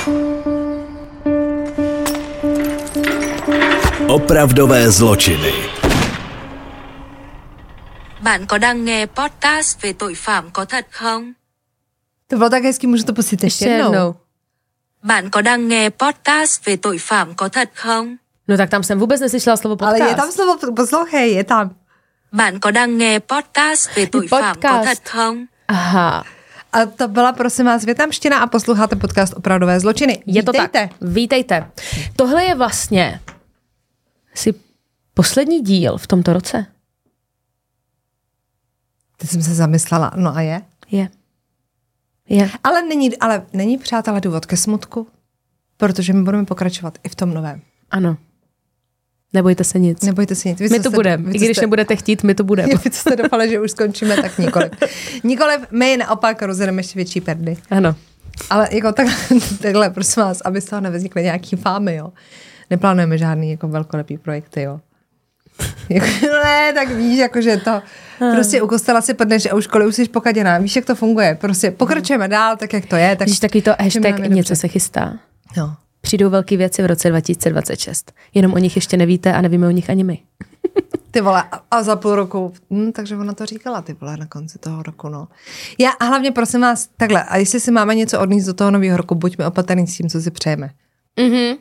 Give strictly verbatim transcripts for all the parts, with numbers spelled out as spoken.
Opravdové zločiny. Bạn có đang nghe podcast về tội phạm có thật không? To bylo tak hezký, můžu to pustit ještě jednou. Bạn có đang nghe podcast về tội phạm có thật không? No tak tam jsem vůbec neslyšela slovo podcast. Ale je tam slovo, poslouchej, je tam. Bạn có đang nghe podcast về tội podcast. phạm có thật không? Aha. A to byla, prosím vás, větnamština a posloucháte podcast Opravdové zločiny. Je to Vítejte. tak. Vítejte. Tohle je vlastně si poslední díl v tomto roce. Teď jsem se zamyslela, no a je? Je. Je. Ale není, ale není, přátelé, důvod ke smutku, protože my budeme pokračovat i v tom novém. Ano. Nebojte se nic. Nebojte se nic. Vy, my to jste, budeme. I když jste, nebudete chtít, my to budeme. Vy jste doufali, že už skončíme, tak nikoliv. Nikoliv, my naopak rozjedeme ještě větší perdy. Ano. Ale jako tak, takhle, prosím vás, aby z toho nevznikly nějaký fámy, jo. Neplánujeme žádný jako velkolepý projekty, jo. Jako, ne, tak víš, jakože to prostě u kostela si padneš a u školy už jsi pokaděná. Víš, jak to funguje. Prostě pokračujeme dál, tak jak to je. Tak Víš, taky to hashtag něco se chystá. No. Přijdou velké věci v roce dva tisíce dvacet šest. Jenom o nich ještě nevíte a nevíme o nich ani my. Ty vole, a, a za půl roku, hm, takže ona to říkala, ty vole, na konci toho roku, no. Já a hlavně prosím vás, takhle, a jestli si máme něco odníst do toho nového roku, buďme opatrní s tím, co si přejeme. Mhm.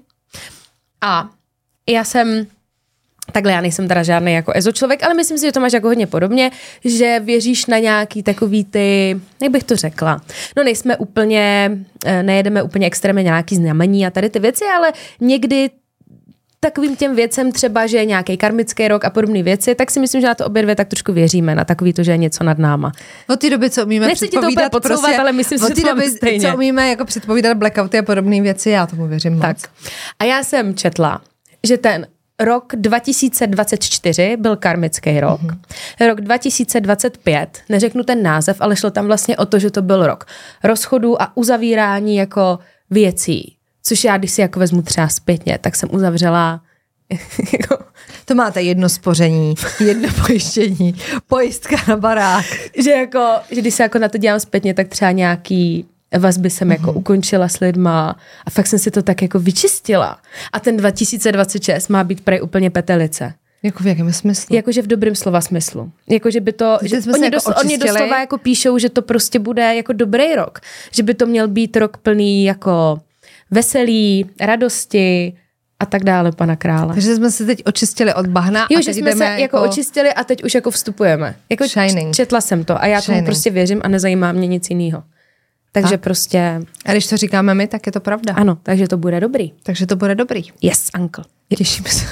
A já jsem, takhle já nejsem teda žádný jako ezo člověk, ale myslím si, že to máš jako hodně podobně, že věříš na nějaký takový ty, jak bych to řekla, no nejsme úplně, nejedeme úplně extrémně nějaký znamení a tady ty věci, ale někdy takovým těm věcem třeba, že je nějaký karmický rok a podobné věci, tak si myslím, že na to obě dvě tak trošku věříme, na takový to, že je něco nad náma. Od té doby, co umíme Nechci předpovídat, ti to úplně podsouvat, ale myslím si, že to máme stejně. Co umíme jako předpovídat blackouty a podobné věci, já tomu věřím tak. moc. A já jsem četla, že ten rok dva tisíce dvacet čtyři byl karmický rok. Mm-hmm. Rok dva tisíce dvacet pět, neřeknu ten název, ale šlo tam vlastně o to, že to byl rok rozchodu a uzavírání jako věcí. Což já, když si jako vezmu třeba zpětně, tak jsem uzavřela jako... To máte jedno spoření, jedno pojištění, pojistka na barák. Že jako, že když se jako na to dělám zpětně, tak třeba nějaký vazby jsem mm-hmm. jako ukončila s lidma a fakt jsem si to tak jako vyčistila. A ten dva tisíce dvacet šest má být prej úplně petelice. Jako v jakém smyslu? Jakože v dobrém slova smyslu. Jakože by to, že jsme oni, jako dosl, oni doslova jako píšou, že to prostě bude jako dobrý rok. Že by to měl být rok plný jako veselí, radosti a tak dále, pana krále. Takže jsme se teď očistili od bahna jo, a že teď jsme jdeme se jako... jako očistili a teď už jako vstupujeme. Jako Shining. Četla jsem to a já Shining. tomu prostě věřím a nezajímá mě nic jiného. Takže tak. prostě... A když to říkáme my, tak je to pravda. Ano, takže to bude dobrý. Takže to bude dobrý. Yes, uncle. Těšíme se.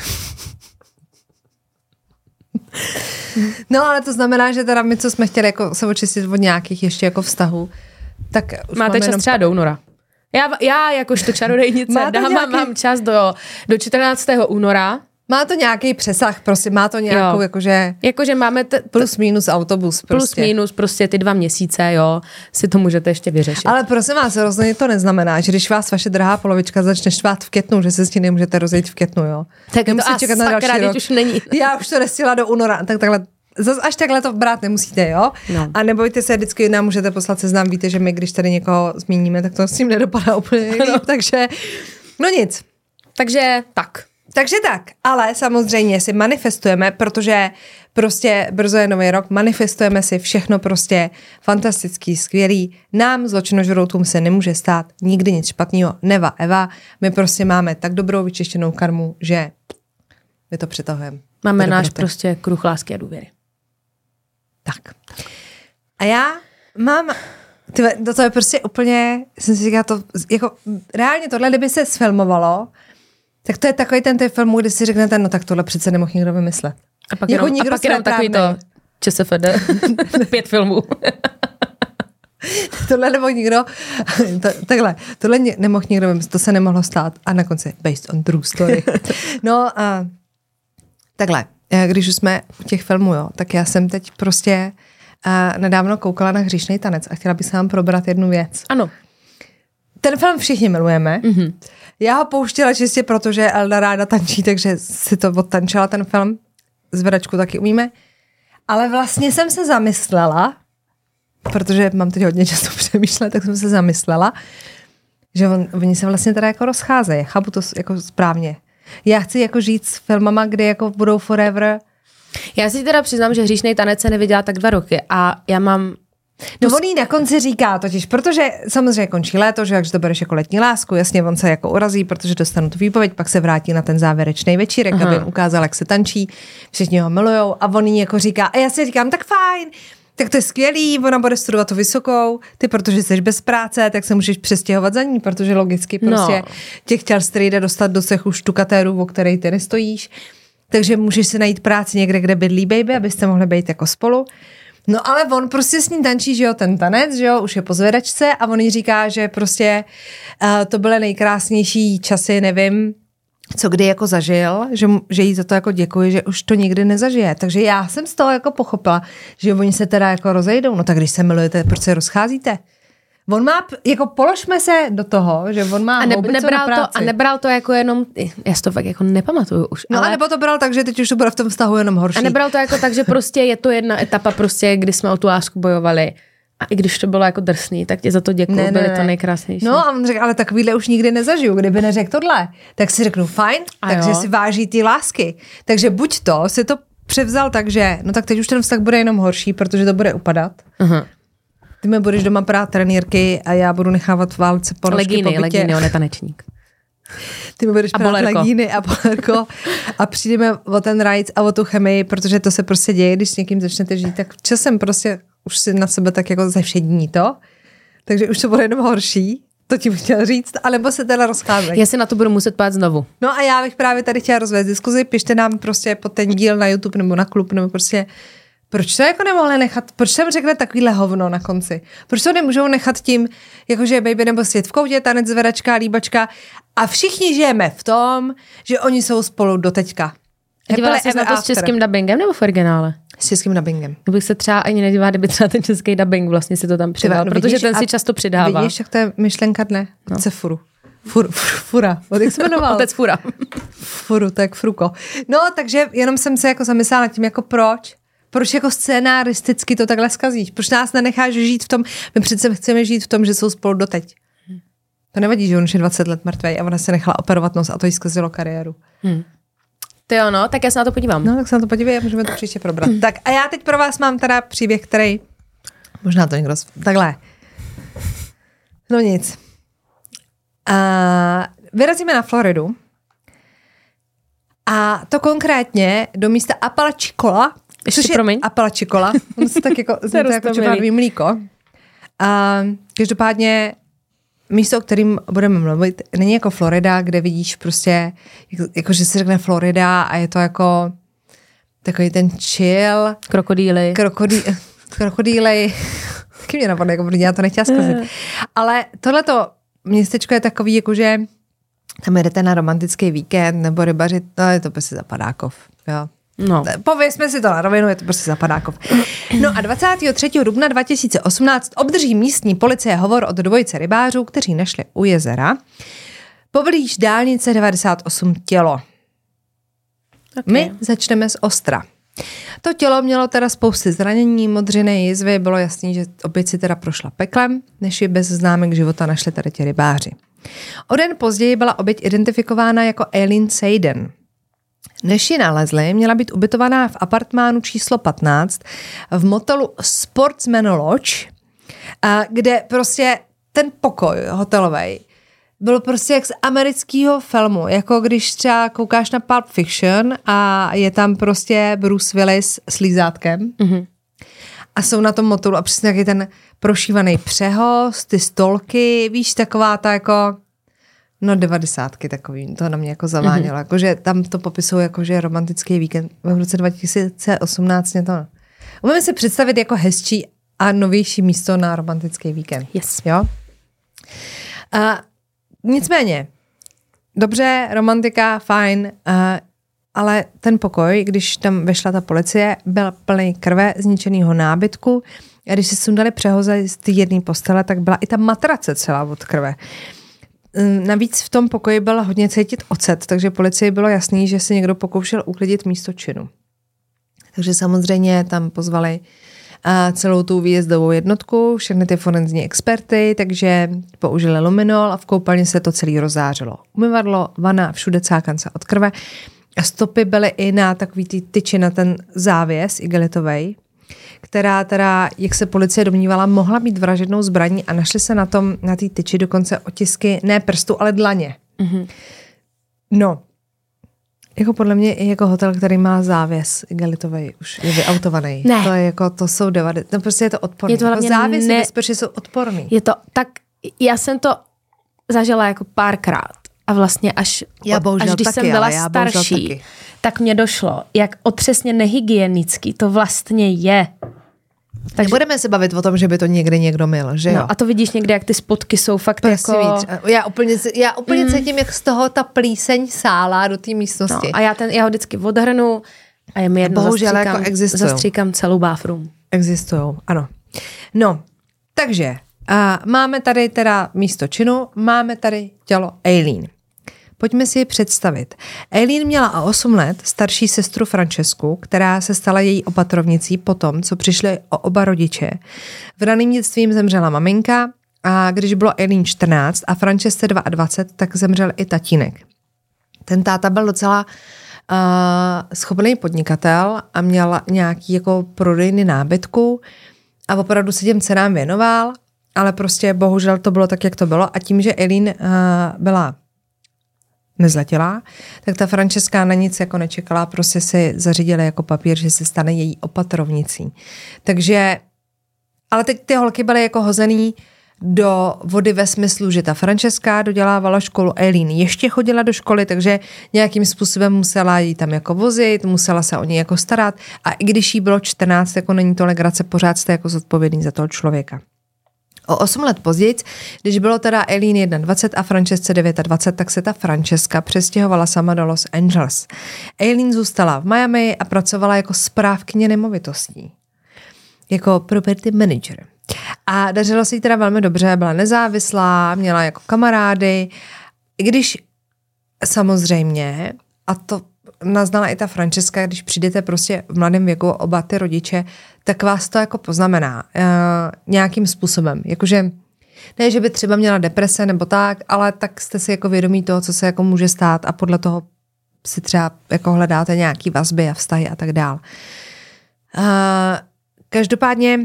No, ale to znamená, že teda my, co jsme chtěli jako se očistit od nějakých ještě jako vztahů, tak už máte čas jenom... třeba do února. Já, já jakožto čarodejnice dáma nějaký... mám čas do, do čtrnáctého února. Má to nějaký přesah, prostě má to nějakou, jo. jakože... Jakože máme... T- plus minus autobus prostě. Plus minus prostě ty dva měsíce, jo, si to můžete ještě vyřešit. Ale prosím vás, rozhodně to neznamená, že když vás vaše drahá polovička začne štvát v květnu, že se s tím nemůžete rozejít v květnu, jo. Tak to a čekat na další rok. Už není. Já už to nestihla do února, tak takhle... Zas až takhle to brát nemusíte, jo? No. A nebojte se, vždycky nám můžete poslat seznam, víte, že my, když tady někoho zmíníme, tak to s tím nedopadá úplně líp, no. takže no nic. Takže tak. Takže tak, ale samozřejmě si manifestujeme, protože prostě brzo je nový rok, manifestujeme si všechno prostě fantastický, skvělý. Nám, zločinožroutům, se nemůže stát nikdy nic špatného, neva Eva. My prostě máme tak dobrou vyčištěnou karmu, že my to přitahujeme. Máme náš dobroty. Prostě kruh lásky a důvěry. Tak. A já mám, tyhle, to, to je prostě úplně, jsem si říkala, to, jako reálně tohle, kdyby se sfilmovalo, tak to je takový ten typ filmů, kdy si řeknete, no tak tohle přece nemohl nikdo vymyslet. A pak jako jenom, a pak jenom takový to ČSFD, pět filmů. Tohle nemohl nikdo, to, takhle, tohle nemohl nikdo vymyslet, to se nemohlo stát. A na konci, based on true story. No a takhle, když už jsme u těch filmů, jo, tak já jsem teď prostě uh, nedávno koukala na Hříšnej tanec a chtěla bych se vám probrat jednu věc. Ano. Ten film všichni milujeme. Mm-hmm. Já ho pouštěla čistě, protože Elda ráda tančí, takže si to odtančila ten film. Zvedačku taky umíme. Ale vlastně jsem se zamyslela, protože mám teď hodně času přemýšlet, tak jsem se zamyslela, že on, oni se vlastně teda jako rozcházejí, chápu to jako správně. Já chci jako žít s filmama, kde jako budou forever. Já si teda přiznám, že Hříšnej tanec se neviděla tak dva roky a já mám... No on jí na konci říká totiž, protože samozřejmě končí léto, že jakže to bereš jako letní lásku, jasně on se jako urazí, protože dostanu tu výpověď, pak se vrátí na ten závěrečný večírek, Aha. aby jim ukázal, jak se tančí, všichni ho milujou a on jí jako říká, a já si říkám, tak fajn, tak to je skvělý, ona bude studovat tu vysokou, ty protože jsi bez práce, tak se můžeš přestěhovat za ní, protože logicky prostě no. tě chtěl strejda dostat do cechu štukatéru, o který ty nestojíš, takže můžeš si najít práci někde, kde bydlí baby, abyste mohli být jako spolu. No ale on prostě s ní tančí, že jo, ten tanec, že jo, už je po zvedačce a on jí říká, že prostě uh, to byly nejkrásnější časy, nevím, co kdy jako zažil, že, že jí za to jako děkuji, že už to nikdy nezažije. Takže já jsem z toho jako pochopila, že oni se teda jako rozejdou. No tak když se milujete, proč se rozcházíte? On má, jako položme se do toho, že on má a ne, houbicu nebral na práci. To, a nebral to jako jenom, já si to fakt jako nepamatuju už. No ale... a nebo to bral tak, že teď už to bude v tom vztahu jenom horší. A nebral to jako tak, že prostě je to jedna etapa prostě, kdy jsme o tu lásku bojovali. A i když to bylo jako drsný, tak ti za to děkuju, ne, byly ne, to nejkrásnější. No a on řekl, ale takovýhle už nikdy nezažiju, kdyby neřekl tohle. Tak si řeknu, fajn, a takže jo. si váží ty lásky. Takže buď to, si to převzal tak, že no tak teď už ten vztah bude jenom horší, protože to bude upadat. Uh-huh. Ty mi budeš doma prát trenýrky a já budu nechávat válce ponožky legíny, po bytě. Legíny, on je tanečník. Ty mi budeš prát legíny a bolerko a přijdeme o ten rajc a o tu chemii, protože to se prostě děje, když s někým začnete žít, tak časem prostě už si na sebe tak jako zevšední to, takže už to bude jenom horší, to ti bych chtěla říct, anebo se teda rozcházejí. Já si na to budu muset pát znovu. No a já bych právě tady chtěla rozvést diskuzi, pište nám prostě pod ten díl na YouTube nebo na klub, nebo prostě proč to jako nemohli nechat, proč jsem řekla takovýhle hovno na konci? Proč to nemůžou nechat tím, jakože baby nebo svět v koutě, tanec, zvedačka, líbačka a všichni žijeme v tom, že oni jsou spolu do teďka. Dívala jsi na to s českým dubbingem nebo v originále? S českým dubbingem. Kdybych se třeba ani nedívala, kdyby třeba ten český dubbing vlastně si to tam přidal, no, protože ten si často přidává. Vidíš, jak to je myšlenka dne? No. Otce Furu. Fur, fur, fura. Jak se jmenoval? Otec Fura. Furu, tak Fruko. No, takže jenom jsem se jako zamyslela nad tím, jako proč? Proč jako scénaristicky to takhle zkazíš? Proč nás nenecháš žít v tom? My přece chceme žít v tom, že jsou spolu doteď. Hmm. To nevadí, že on už je dvacet let mrtvej a ona se nechala operovat nos a to jí zkazilo kariéru. Hmm. To jo, no, tak já se na to podívám. No, tak se na to podívej a můžeme to příště probrat. Tak a já teď pro vás mám teda příběh, který možná to někdo... Takhle. No nic. A vyrazíme na Floridu a to konkrétně do místa Apalachicola. Ještě což je promiň. Apalachicola. On se tak jako, zní to jako čokoládový mlíko. A každopádně místo, o kterým budeme mluvit, není jako Florida, kde vidíš prostě, jako, jako že se řekne Florida a je to jako takový ten chill. Krokodýly. Krokodý, krokodýly. Taky mě napadne, jako já to nechtěla zkazit. Ale tohleto městečko je takový, jakože tam jedete na romantický víkend nebo rybařit, no je to prostě zapadákov. Jo. No. Povězme si to na rovinu, je to prostě zapadákov. No a dvacátého třetího dubna dva tisíce osmnáct obdrží místní policie hovor od dvojice rybářů, kteří našli u jezera poblíž dálnice devadesát osm tělo. Okay. My začneme z ostra. To tělo mělo teda spousty zranění, modřiny, jizvy, bylo jasný, že oběť si teda prošla peklem, než ji bez známek života našli tady ti rybáři. O den později byla oběť identifikována jako Eileen Seiden. Než ji nalezli, měla být ubytovaná v apartmánu číslo patnáct v motelu Sportsman Lodge, kde prostě ten pokoj hotelovej byl prostě jak z amerického filmu, jako když třeba koukáš na Pulp Fiction a je tam prostě Bruce Willis s lízátkem mm-hmm. a jsou na tom motelu a přesně taky ten prošívaný přehoz, ty stolky, víš, taková ta jako no devadesátky takový, to na mě jako zavánělo, mm-hmm. jakože tam to popisují jakože romantický víkend v roce dva tisíce osmnáct mě to umím si představit jako hezčí a novější místo na romantický víkend. Yes. Jo? A nicméně, dobře, romantika, fajn, uh, ale ten pokoj, když tam vešla ta policie, byl plný krve, zničenýho nábytku a když si sundali přehoze z té jedné postele, tak byla i ta matrace celá od krve. Navíc v tom pokoji byl hodně cítit ocet, takže policii bylo jasný, že se někdo pokoušel uklidit místo činu. Takže samozřejmě tam pozvali a celou tu výjezdovou jednotku, všechny ty forenzní experty, takže použili luminol a v koupelně se to celé rozzářilo. Umyvadlo, vana, všude cákance od krve. A stopy byly i na takový ty tyči na ten závěs igelitovej, která teda, jak se policie domnívala, mohla být vražednou zbraní a našly se na tom, na té tyči dokonce otisky, ne prstu, ale dlaně. Mm-hmm. No, jako podle mě i jako hotel, který má závěs igelitovej, už je vyautovaný. Ne. To je jako, to jsou devadesát, no prostě je to odporný. Je to jako závěsy ne... bezpečně jsou odporný. Je to tak, já jsem to zažila jako párkrát a vlastně až, Já bohužel až když taky, jsem byla já starší, tak mě došlo, jak otřesně nehygienický to vlastně je. Takže nebudeme se bavit o tom, že by to někde někdo myl, že jo? No, a to vidíš někde, jak ty spotky jsou fakt prostě jako... víc. Já úplně, já úplně mm. cítím, jak z toho ta plíseň sála do té místnosti. No, a já, ten, já ho vždycky odhrnu a je mi jedno, bohužel zastříkám, jako zastříkám celou bathroom. Existujou, ano. No, takže a máme tady teda místo činu, máme tady tělo Aileen. Pojďme si ji představit. Aileen měla o osm let starší sestru Francesku, která se stala její opatrovnicí potom, co přišli o oba rodiče. V raném dětství jim zemřela maminka a když bylo Aileen čtrnáct a Francesce dvacet dva, tak zemřel i tatínek. Ten táta byl docela uh, schopný podnikatel a měl nějaký jako prodejny nábytku a opravdu se těm cenám věnoval, ale prostě bohužel to bylo tak, jak to bylo a tím, že Aileen uh, byla nezletělá, tak ta Francesca na nic jako nečekala, prostě si zařídila jako papír, že se stane její opatrovnicí. Takže, ale teď ty holky byly jako hozený do vody ve smyslu, že ta Francesca dodělávala školu, Aileen ještě chodila do školy, takže nějakým způsobem musela jí tam jako vozit, musela se o ní jako starat a i když jí bylo čtrnáct, jako není to legrace, pořád jste jako zodpovědný za toho člověka. O osm let později, když bylo teda Aileen dvacet jedna a Francesce dvacet devět, tak se ta Francesca přestěhovala sama do Los Angeles. Aileen zůstala v Miami a pracovala jako správkyně nemovitostí. Jako property manager. A dařilo se jí teda velmi dobře, byla nezávislá, měla jako kamarády, i když samozřejmě, a to naznala i ta Francesca, když přijdete prostě v mladém věku oba ty rodiče, tak vás to jako poznamená uh, nějakým způsobem. Jakože ne, že by třeba měla deprese nebo tak, ale tak jste si jako vědomí toho, co se jako může stát a podle toho si třeba jako hledáte nějaký vazby a vztahy a tak dál. Uh, každopádně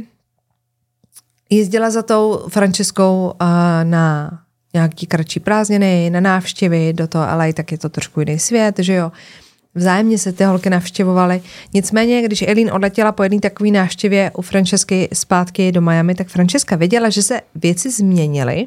jezdila za tou Franceskou uh, na nějaký kratší prázdniny, na návštěvy do toho L A, tak je to trošku jiný svět, že jo. Vzájemně se ty holky navštěvovaly. Nicméně, když Aileen odletěla po jedné takové návštěvě u Francesky zpátky do Miami, tak Francesca věděla, že se věci změnily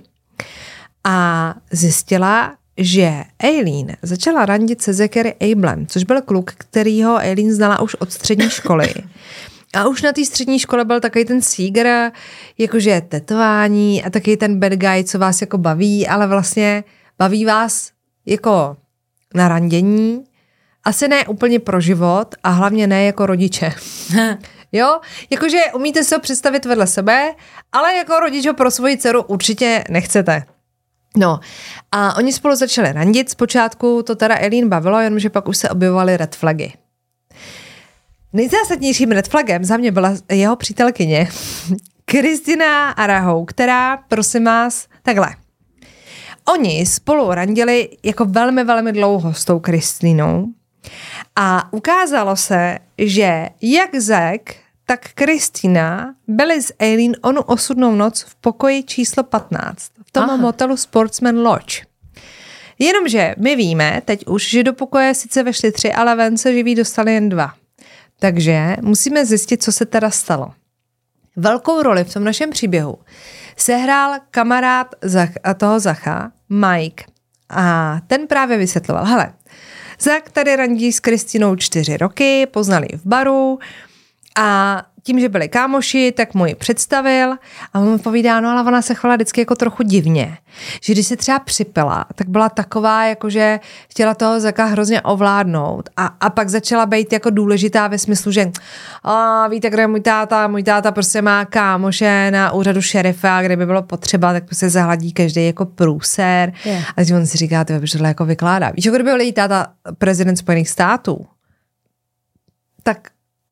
a zjistila, že Aileen začala randit se Zachary Ablem, což byl kluk, kterýho Aileen znala už od střední školy. A už na té střední škole byl takový ten sígr, jakože tetování a takový ten bad guy, co vás jako baví, ale vlastně baví vás jako na randění, asi ne úplně pro život a hlavně ne jako rodiče. Jo, jakože umíte se ho představit vedle sebe, ale jako rodič ho pro svoji dceru určitě nechcete. No a oni spolu začali randit, zpočátku to teda Aileen bavilo, jenomže pak už se objevovaly red flagy. Nejzásadnějším red flagem za mě byla jeho přítelkyně Kristina Arahou, která, prosím vás, takhle. Oni spolu randili jako velmi, velmi dlouho s tou Kristinou a ukázalo se, že jak Zach, tak Kristina byli s Aileen onu osudnou noc v pokoji číslo patnáct, v tom Aha. motelu Sportsman Lodge. Jenomže my víme teď už, že do pokoje sice vešli tři, ale ven se živí dostali jen dva. Takže musíme zjistit, co se teda stalo. Velkou roli v tom našem příběhu sehrál kamarád Zach, a toho Zacha, Mike. A ten právě vysvětloval, hele, Zach tady randí s Kristinou čtyři roky, poznali v baru a tím, že byli kámoši, tak mu ji představil a on mi povídá, no ale ona se chovala vždycky jako trochu divně. Že když se třeba připila, tak byla taková, jakože chtěla toho Zaka hrozně ovládnout a, a pak začala být jako důležitá ve smyslu, že a víte, kde je můj táta, můj táta prostě má kámoše na úřadu šerifa, kde by bylo potřeba, tak prostě zahladí každý jako průser. Yeah. A on si říká, ty tohle jako vykládá. Víš, kdyby byl její táta prezident Spojených států, tak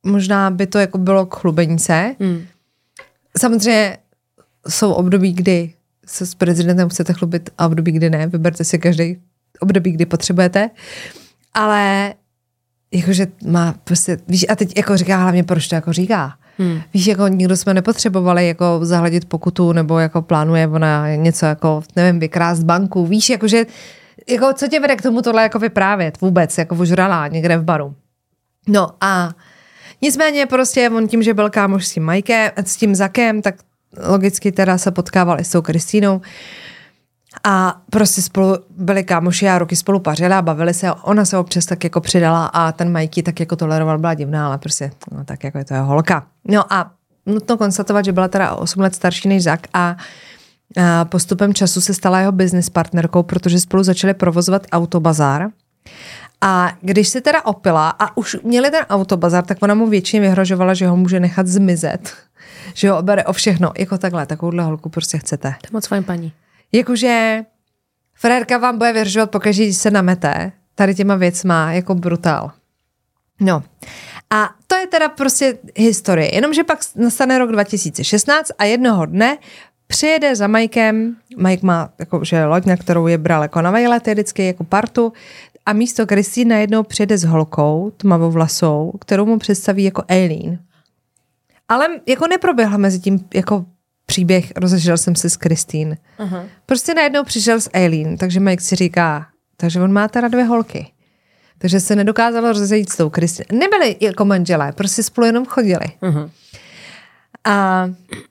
možná by to jako bylo k chlubení se. Hmm. Samozřejmě jsou období, kdy se s prezidentem chcete chlubit a období, kdy ne. Vyberte si každý období, kdy potřebujete. Ale jakože má prostě, víš, a teď jako říká hlavně, proč to jako říká. Hmm. Víš, jako nikdo jsme nepotřebovali jako zahladit pokutu, nebo jako plánuje ona něco jako, nevím, vykrást banku. Víš, jakože, jako co tě vede k tomu tohle jako vyprávět vůbec, jako ožralá někde v baru. No a nicméně prostě on tím, že byl kámoš s tím Mikem, s tím Zakem, tak logicky teda se potkával i s tou Kristýnou. A prostě spolu byli kámoši a roky spolu pařili a bavili se. Ona se občas tak jako přidala a ten Mikey tak jako toleroval, byla divná, ale prostě no, tak jako je to je holka. No a nutno konstatovat, že byla teda osm let starší než Zak a, a postupem času se stala jeho business partnerkou, protože spolu začali provozovat autobazár. A když se teda opila a už měli ten autobazár, tak ona mu většině vyhrožovala, že ho může nechat zmizet. Že ho obere o všechno. Jako takhle, takovouhle holku prostě chcete. To je moc fajn paní. Jakože frérka vám bude vyhrožovat pokaždé, když se namete. Tady těma věcma, jako brutál. No. A to je teda prostě historie. Jenomže pak nastane rok dva tisíce šestnáct a jednoho dne přijede za Mikem. Mike má jakože loď, na kterou je bral jako na vejlet, je vždycky jako partu. A místo Kristýny najednou přijede s holkou, tmavou vlasou, kterou mu představí jako Eileen. Ale jako neproběhla mezi tím jako příběh, rozešel jsem se s Kristýn. Uh-huh. Prostě najednou přišel s Eileen, takže Mike si říká, takže on má teda dvě holky. Takže se nedokázalo rozejít s tou Kristýn. Nebyli jako manželé, prostě spolu jenom chodili. Uh-huh. A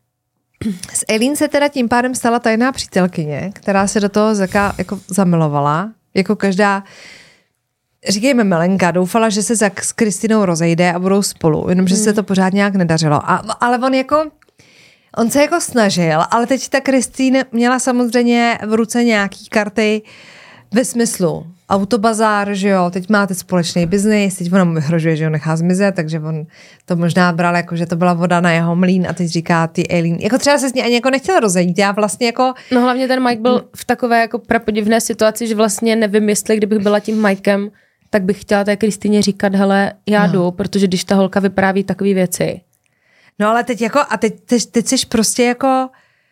s Eileen se teda tím pádem stala tajná přítelkyně, která se do toho Zaka jako zamilovala. Jako každá, říkejme Melenka, doufala, že se Zak s Kristinou rozejde a budou spolu, jenomže hmm. se to pořád nějak nedařilo. A, ale on jako, on se jako snažil, ale teď ta Kristýna měla samozřejmě v ruce nějaký karty ve smyslu autobazár, že jo, teď máte společný biznis, teď ona mu vyhrožuje, že ho nechá zmizet, takže on to možná bral jako, že to byla voda na jeho mlýn a teď říká ty Eileen, jako třeba se s ní ani jako nechtěla rozejít, já vlastně jako... No hlavně ten Mike byl v takové jako prapodivné situaci, že vlastně nevím, jestli kdybych byla tím Mikem, tak bych chtěla té Kristýně říkat, hele, já no. jdu, protože když ta holka vypráví takové věci. No ale teď jako, a teď, teď, teď jsi prostě jako...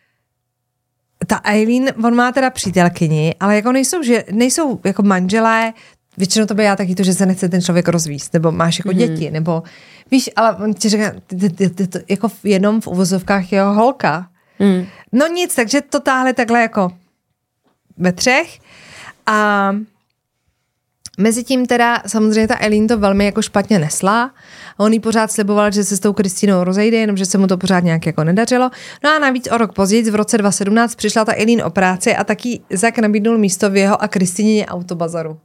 Ta Eileen, on má teda přítelkyni, ale jako nejsou, že, nejsou jako manželé, většinou to by já taky to, že se nechce ten člověk rozvíst, nebo máš jako mm. děti, nebo víš, ale on ti říká, ty, ty, ty, ty, jako jenom v uvozovkách jeho holka. Mm. No nic, takže to táhli takhle jako ve třech a mezitím teda samozřejmě ta Eileen to velmi jako špatně nesla a on jí pořád sliboval, že se s tou Kristýnou rozejde, jenomže se mu to pořád nějak jako nedařilo. No a navíc o rok později, v roce dva tisíce sedmnáct, přišla ta Eileen o práci a taky Zak nabídnul místo v jeho a Kristýně autobazaru.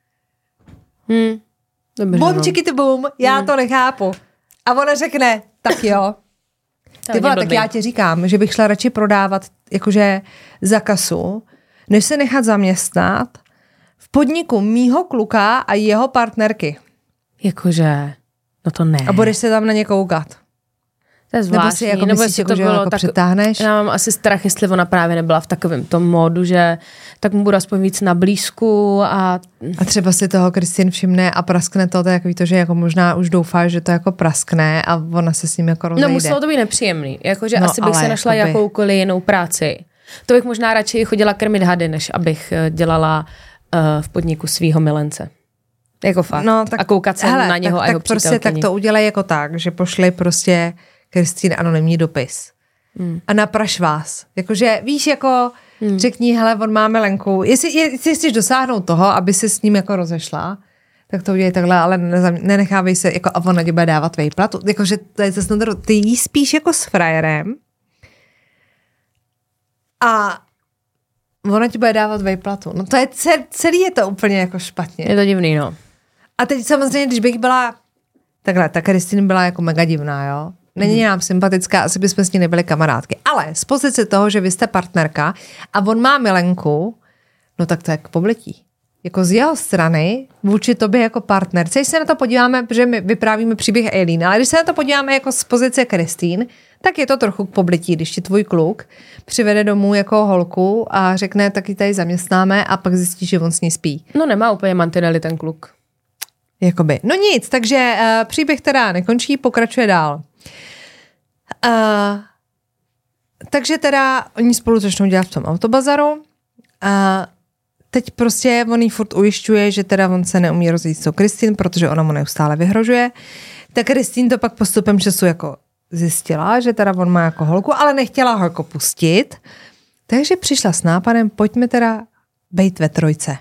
Hmm. Bum, čiky bum, já hmm. to nechápu. A ona řekne, tak jo. Ty vole, tak já ti říkám, že bych šla radši prodávat jakože za kasu, než se nechat zaměstnat v podniku mýho kluka a jeho partnerky. Jakože, no to ne. A budeš se tam na ně koukat. To je zvláštní. Nebo si jako nebo myslíš, to jako, že bylo jako tak, přetáhneš? Já mám asi strach, jestli ona právě nebyla v takovém tom módu, že tak mu budu aspoň víc na blízku a... A třeba si toho Kristýn všimne a praskne to, to je jako to, že jako možná už doufáš, že to jako praskne a ona se s ním jako rozejde. No muselo to být nepříjemný. Jakože no, asi bych se našla jakoby... jakoukoliv jinou práci. To bych možná radši chodila krmit hady, než abych dělala uh, v podniku svýho milence. Jako fakt. No, tak, a koukat se hele, na něho tak, a jeho tak prostě tak to udělej jako tak, že pošli prostě Kristýn anonymní dopis. Hmm. A napraš vás. Jakože víš, jako hmm. řekni, hele, on má Milenku. Jestli, jestli chceš dosáhnout toho, aby se s ním jako rozešla, tak to udělej takhle, ale nenechávej se, jako, a ona ti bude dávat vejplatu. Jakože to je zase na ty jí spíš jako s frajerem a ona ti bude dávat vejplatu. No to je cel, celý je to úplně jako špatně. Je to divný, no. A teď samozřejmě, když bych byla takhle, ta Kristýna byla jako mega divná, jo. Není nám sympatická, asi bychom s ní nebyli kamarádky. Ale z pozice toho, že vy jste partnerka a on má Milenku, no tak to je k poblití. Jako z jeho strany vůči tobě jako partnerce, když se na to podíváme, protože my vyprávíme příběh Eileen, ale když se na to podíváme jako z pozice Kristýn, tak je to trochu k poblití, když ti tvůj kluk přivede domů jako holku a řekne, tak ji tady zaměstnáme a pak zjistí, že on s ní spí. No nemá úplně mantinely ten kluk. Jakoby. No nic, takže uh, příběh teda nekončí, pokračuje dál. Uh, takže teda oni spolu začnou dělat v tom autobazaru a teď prostě on jí furt ujišťuje, že teda on se neumí rozjít s tou Kristýn, protože ona mu neustále vyhrožuje. Tak Kristýn to pak postupem času jako zjistila, že teda on má jako holku, ale nechtěla ho jako pustit. Takže přišla s nápadem, pojďme teda bejt ve trojce.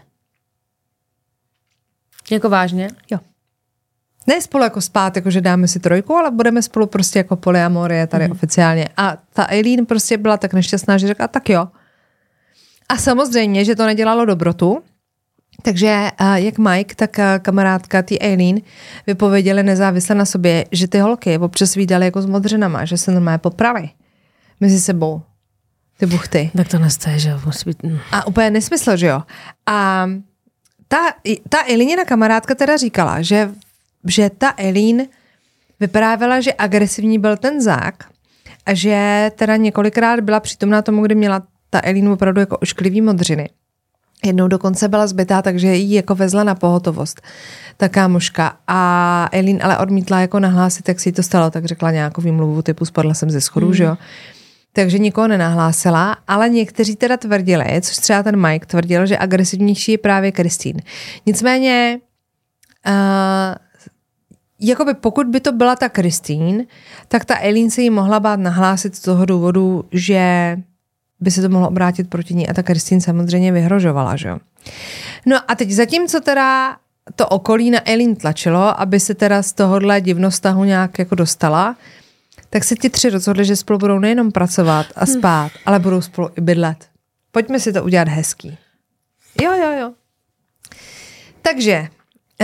Jako vážně? Jo. Ne spolu jako spát, jako že dáme si trojku, ale budeme spolu prostě jako polyamorie tady mm. oficiálně. A ta Eileen prostě byla tak nešťastná, že řekla, tak jo. A samozřejmě, že to nedělalo dobrotu, takže uh, jak Mike, tak uh, kamarádka tý Eileen vypověděli nezávisle na sobě, že ty holky občas vídali jako s modřinama, že se normálně poprali mezi sebou. Ty buchty. Tak to nestaje, že jo? A úplně nesmysl, že jo? A ta, ta Eileenina kamarádka teda říkala, že, že ta Eileen vyprávěla, že agresivní byl ten Zach a že teda několikrát byla přítomná tomu, kdy měla ta Eileen opravdu jako ošklivý modřiny. Jednou dokonce byla zbytá, takže jí jako vezla na pohotovost ta kámoška a Eileen ale odmítla jako nahlásit, jak si to stalo, tak řekla nějakou výmluvu typu spadla jsem ze schodů, mm. že jo. Takže nikoho nenahlásila, ale někteří teda tvrdili, což třeba ten Mike tvrdil, že agresivnější je právě Kristýn. Nicméně, uh, jakoby pokud by to byla ta Kristýn, tak ta Eileen se jí mohla bát nahlásit z toho důvodu, že by se to mohlo obrátit proti ní a ta Kristýn samozřejmě vyhrožovala, že jo. No a teď zatímco teda to okolí na Eileen tlačilo, aby se teda z tohohle divnostahu nějak jako dostala, tak se ti tři rozhodli, že spolu budou nejenom pracovat a spát, hmm. ale budou spolu i bydlet. Pojďme si to udělat hezký. Jo, jo, jo. Takže, uh,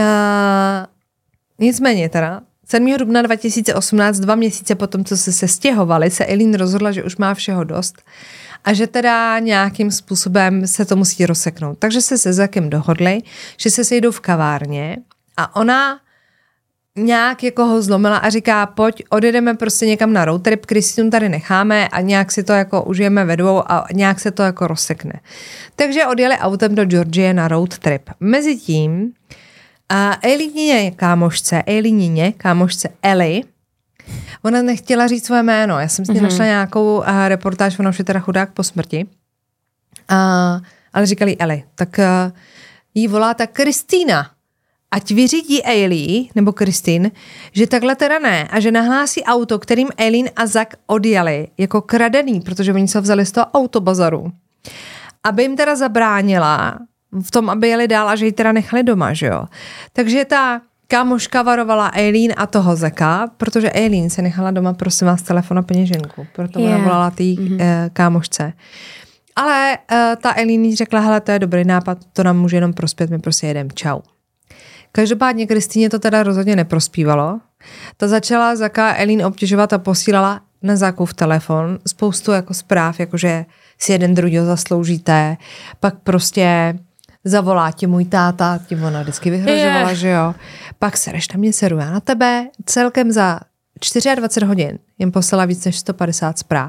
nicméně teda, sedmého dubna dva tisíce osmnáct, dva měsíce potom, co se sestěhovali, se Eileen rozhodla, že už má všeho dost a že teda nějakým způsobem se to musí rozseknout. Takže se se Zachem dohodli, že se sejdou v kavárně a ona nějak jako ho zlomila a říká, pojď, odjedeme prostě někam na road trip, Kristýnu tady necháme a nějak si to jako užijeme ve dvou a nějak se to jako rozsekne. Takže odjeli autem do Georgie na road trip. Mezitím a Eileeně kámošce, Eileeně kámošce Ellie, ona nechtěla říct svoje jméno. Já jsem s ní mm-hmm. našla nějakou uh, reportáž, ona už je teda chudák po smrti, uh, ale říkali Ellie. Tak uh, jí volá ta Kristýna. Ať vyřídí Eileen, nebo Kristýn, že takhle teda ne a že nahlásí auto, kterým Eileen a Zach odjeli jako kradený, protože oni se vzali z toho autobazaru. Aby jim teda zabránila v tom, aby jeli dál a že ji teda nechali doma, že jo. Takže ta kámoška varovala Eileen a toho Zacha, protože Eileen se nechala doma, prosím vás, telefon a peněženku. Proto yeah. ona volala té mm-hmm. eh, kámošce. Ale eh, ta Eileen jí řekla, hele, to je dobrý nápad, to nám může jenom prospět, my prostě jedem, čau. Každopádně Kristýně to teda rozhodně neprospívalo. Ta začala Zacha Eileen obtěžovat a posílala na Zachův telefon spoustu jako zpráv, jakože si jeden druhýho zasloužíte, pak prostě zavolá ti můj táta, tím ona vždycky vyhrožovala, je. že jo. Pak sereš na mě, seru já na tebe. Celkem za dvacet čtyři hodin jim poslala víc než sto padesát zpráv.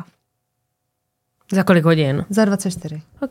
Za kolik hodin? Za dvacet čtyři. OK.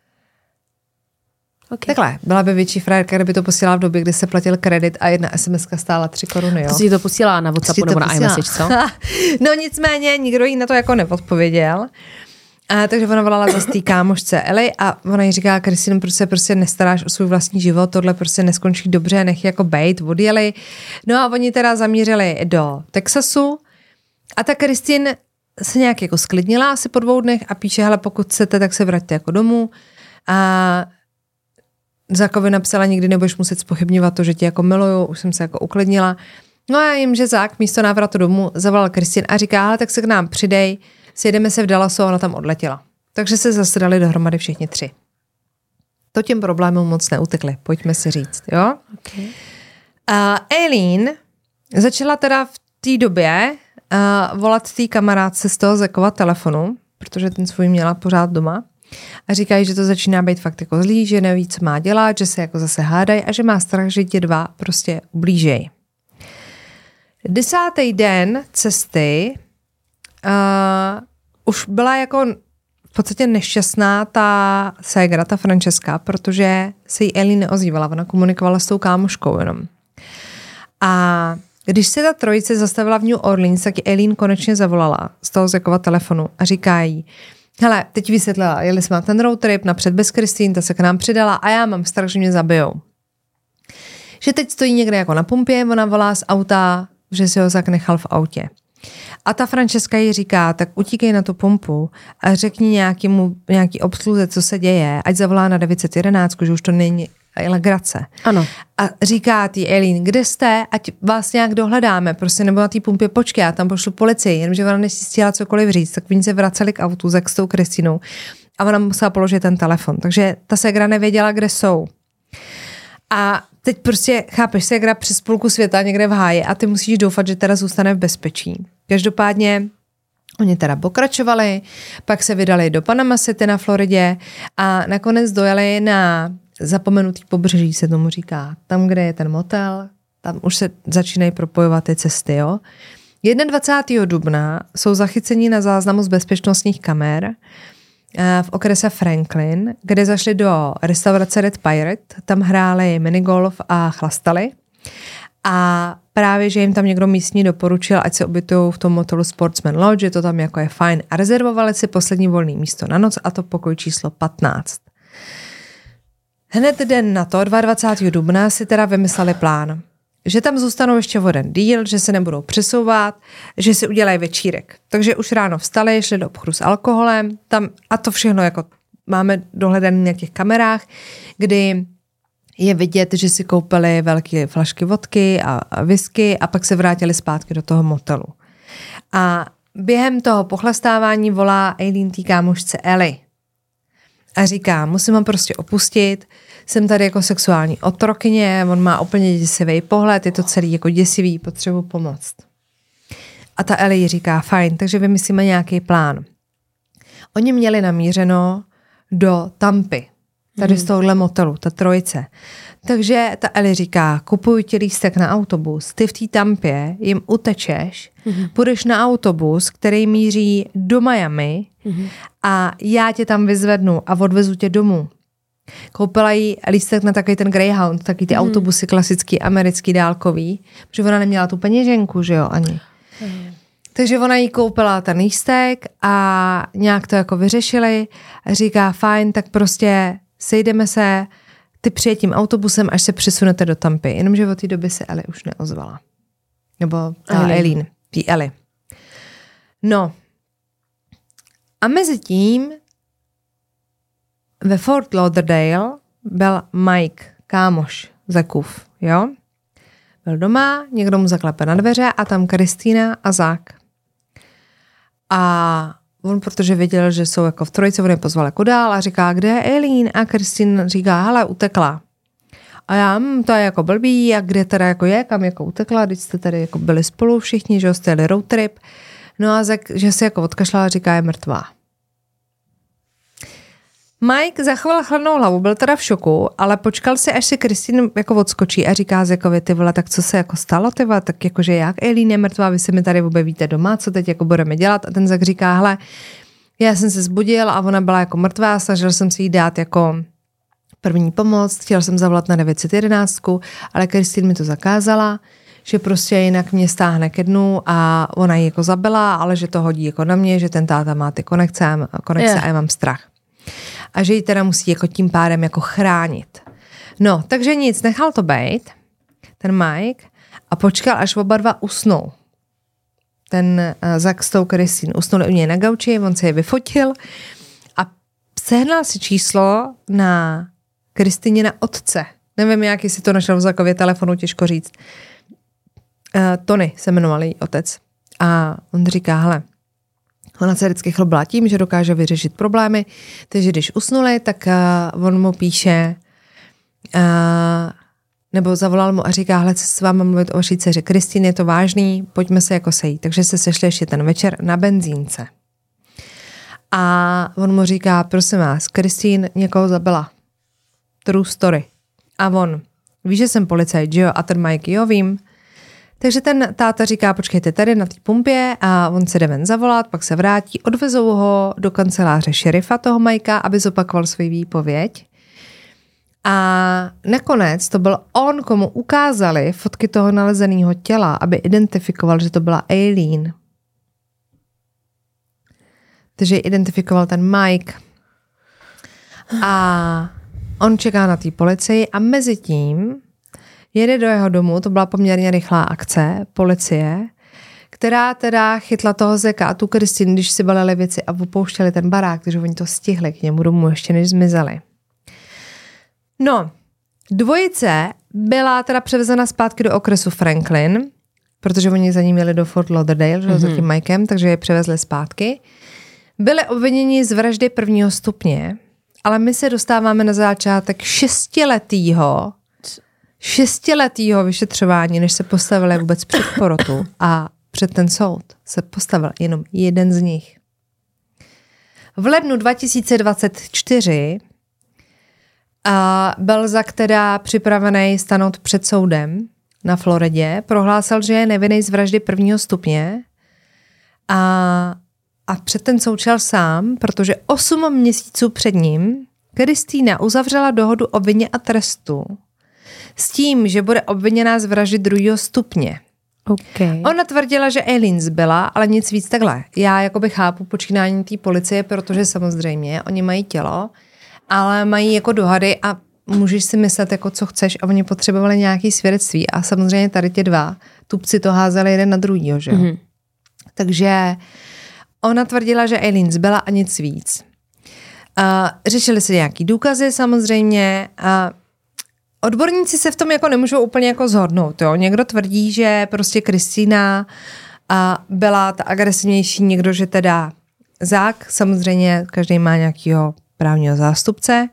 Okay. Takhle, byla by větší frajerka, kdyby to posílala v době, kdy se platil kredit a jedna SMSka stála tři koruny, jo? To si to posílala na WhatsAppu nebo na iMessage, co? No nicméně, nikdo jí na to jako neodpověděl. A, takže ona volala zase té kámošce Eli a ona jí říká, Kristýno, proč se prostě nestaráš o svůj vlastní život, tohle prostě neskončí dobře, nech jako bejt, odjeli. No a oni teda zamířili do Texasu a ta Kristýn se nějak jako sklidnila asi po dvou dnech a píše, hele, pokud chcete, tak se vraťte jako domů. A Zachovi napsala, nikdy nebudeš muset zpochybňovat to, že tě jako miluju, už jsem se jako uklidnila. No a jim, že Zach místo návratu domů zavolal Kristýn a říká, ale tak se k nám přidej, sjedeme se v Dallasu a ona tam odletěla. Takže se zase dali dohromady všichni tři. To těm problémům moc neutekli, pojďme si říct, jo? Okay. Uh, Eileen začala teda v té době uh, volat té kamarádce z toho Zachova telefonu, protože ten svůj měla pořád doma. A říkají, že to začíná být fakt jako zlý, že neví, co má dělat, že se jako zase hádají a že má strach, že ti dva prostě ublížejí. Desátý den cesty uh, už byla jako v podstatě nešťastná ta ségra, ta Francesca, protože se jí Eileen neozývala, ona komunikovala s tou kámoškou jenom. A když se ta trojice zastavila v New Orleans, tak Eileen konečně zavolala z toho Zackova telefonu a říká jí, hele, teď vysvětlila, jeli jsme na ten road trip napřed bez Christine, ta se k nám přidala a já mám strach, že mě zabijou. Že teď stojí někde jako na pumpě, ona volá z auta, že si ho Zack nechal v autě. A ta Francesca jí říká, tak utíkej na tu pumpu a řekni nějakému, nějaký obsluze, co se děje, ať zavolá na devět set jedenáct, že už to není legrace. Ano. A říká tý Eileen, kde jste, ať vás nějak dohledáme, prostě nebo na té pumpě počkej, já tam pošlu policii, jenomže ona nestihla cokoliv říct, tak oni se vraceli k autu Zack s tou Kristinou a ona musela položit ten telefon, takže ta ségra nevěděla, kde jsou. A teď prostě, chápeš, ségra přes půlku světa někde v háji a ty musíš doufat, že teda zůstane v bezpečí. Každopádně oni teda pokračovali, pak se vydali do Panama City na Floridě a nakonec dojeli na zapomenutý pobřeží, se tomu říká. Tam, kde je ten motel, tam už se začínají propojovat ty cesty, jo. dvacátého prvního dubna jsou zachyceni na záznamu z bezpečnostních kamer v okrese Franklin, kde zašli do restaurace Red Pirate, tam hráli minigolf a chlastali. A právě, že jim tam někdo místní doporučil, ať se ubytují v tom motelu Sportsman Lodge, že to tam jako je fajn. A rezervovali si poslední volné místo na noc, a to pokoj číslo patnáct. Hned den na to, dvacátého druhého dubna, si teda vymysleli plán. Že tam zůstanou ještě o den díl, že se nebudou přesouvat, že si udělají večírek. Takže už ráno vstali, šli do obchodu s alkoholem, tam, a to všechno jako máme dohledané na těch kamerách, kdy je vidět, že si koupili velké flašky vodky a, a whisky a pak se vrátili zpátky do toho motelu. A během toho pochlastávání volá Eileen tý kámošce Ellie a říká, musím ho prostě opustit, jsem tady jako sexuální otrokyně, on má úplně děsivý pohled, je to celý jako děsivý, potřebuji pomoct. A ta Ellie říká, fajn, takže vymyslíme nějaký plán. Oni měli namířeno do Tampy, tady hmm. z tohohle motelu, ta trojice. Takže ta Ellie říká, kupuj ti lístek na autobus, ty v té Tampě jim utečeš, hmm. půjdeš na autobus, který míří do Miami hmm. a já tě tam vyzvednu a odvezu tě domů. Koupila jí lístek na takový ten Greyhound, taky ty hmm. autobusy klasický, americký, dálkový, protože ona neměla tu peněženku, že jo, ani. Hmm. Takže ona jí koupila ten lístek a nějak to jako vyřešili a říká, fajn, tak prostě sejdeme se, ty přijetím autobusem, až se přesunete do Tampy. Jenomže od té doby se Ellie už neozvala. Nebo ta Eileen, tý Ellie. No. A mezi tím ve Fort Lauderdale byl Mike, kámoš Zackův, jo? Byl doma, někdo mu zaklepe na dveře a tam Kristýna a Zack. A on, protože věděl, že jsou jako v trojici, on je pozval jako dál a říká, kde je Eileen? A Kristýna říká, hele, utekla. A já, hm, to je jako blbý, a kde teda jako je, kam jako utekla, když jste tady jako byli spolu všichni, že jste jeli road trip. No a Zack, že se jako odkašlala a říká, je mrtvá. Mike zachoval chladnou hlavu, byl teda v šoku, ale počkal si, až si Kristýn jako odskočí a říká Zackovi, ty vole, tak co se jako stalo, ty vole, tak jakože jak Eileen je mrtvá, vy se mi tady objevíte doma, co teď jako budeme dělat? A ten Zack říká, hele, já jsem se zbudil a ona byla jako mrtvá, snažil jsem si jí dát jako první pomoc, chtěl jsem zavolat na devět set jedenáct, ale Kristýn mi to zakázala, že prostě jinak mě stáhne ke dnu a ona ji jako zabila, ale že to hodí jako na mě, že ten táta má ty konekce, konekce yeah. a já mám strach. A že ji teda musí jako tím pádem jako chránit. No, takže nic, nechal to bejt, ten Mike, a počkal, až oba dva usnou. Ten uh, Zack s tou Kristýn usnul u něj na gauči, on se je vyfotil a sehnal si číslo na Kristýně na otce. Nevím, jak si to našel v Zackově telefonu, těžko říct. Uh, Tony se jmenoval její otec. A on říká, hele, ona se vždycky chlubila tím, že dokáže vyřešit problémy, takže když usnuli, tak uh, on mu píše, uh, nebo zavolal mu a říká, hle, s váma mluvit o vaší dceři Kristýn, je to vážný, pojďme se jako sejít. Takže se sešli ještě ten večer na benzínce. A on mu říká, prosím vás, Kristýn někoho zabila. True story. A on, víš, že jsem policajt, že jo? A ten Mike, jo, vím. Takže ten táta říká, počkejte tady na té pumpě a on se jde ven zavolat, pak se vrátí, odvezou ho do kanceláře šerifa toho Majka, aby zopakoval svůj výpověď. A nakonec to byl on, komu ukázali fotky toho nalezeného těla, aby identifikoval, že to byla Aileen. Takže identifikoval ten Mike. A on čeká na té policii a mezi tím jede do jeho domu, to byla poměrně rychlá akce policie, která teda chytla toho Zeka a tu Kristýnu, když si balili věci a opouštěli ten barák, takže oni to stihli k němu domů ještě než zmizeli. No, dvojice byla teda převezena zpátky do okresu Franklin, protože oni za ní měli do Fort Lauderdale, mm-hmm. za tím Mikem, takže je převezli zpátky. Byli obviněni z vraždy prvního stupně, ale my se dostáváme na začátek šestiletýho, šestiletýho vyšetřování, než se postavili vůbec před porotu a před ten soud se postavil jenom jeden z nich. V lednu dva tisíce dvacet čtyři a byl Zak teda připravený stanout před soudem na Floridě, prohlásil, že je nevinný z vraždy prvního stupně a, a před ten soud šel sám, protože osm měsíců před ním Kristýna uzavřela dohodu o vině a trestu s tím, že bude obviněná z vraždy druhého stupně. Okay. Ona tvrdila, že Aileen zbyla, ale nic víc takhle. Já jakoby chápu počínání té policie, protože samozřejmě oni mají tělo, ale mají jako dohady a můžeš si myslet, jako co chceš a oni potřebovali nějaké svědectví a samozřejmě tady ty dva tupci to házeli jeden na druhýho, že jo. Mm-hmm. Takže ona tvrdila, že Aileen zbyla a nic víc. Uh, řešili se nějaký důkazy samozřejmě a odborníci se v tom jako nemůžou úplně jako zhodnout, jo. Někdo tvrdí, že prostě Kristýna a byla ta agresivnější, někdo, že teda Zak, samozřejmě každý má nějakýho právního zástupce.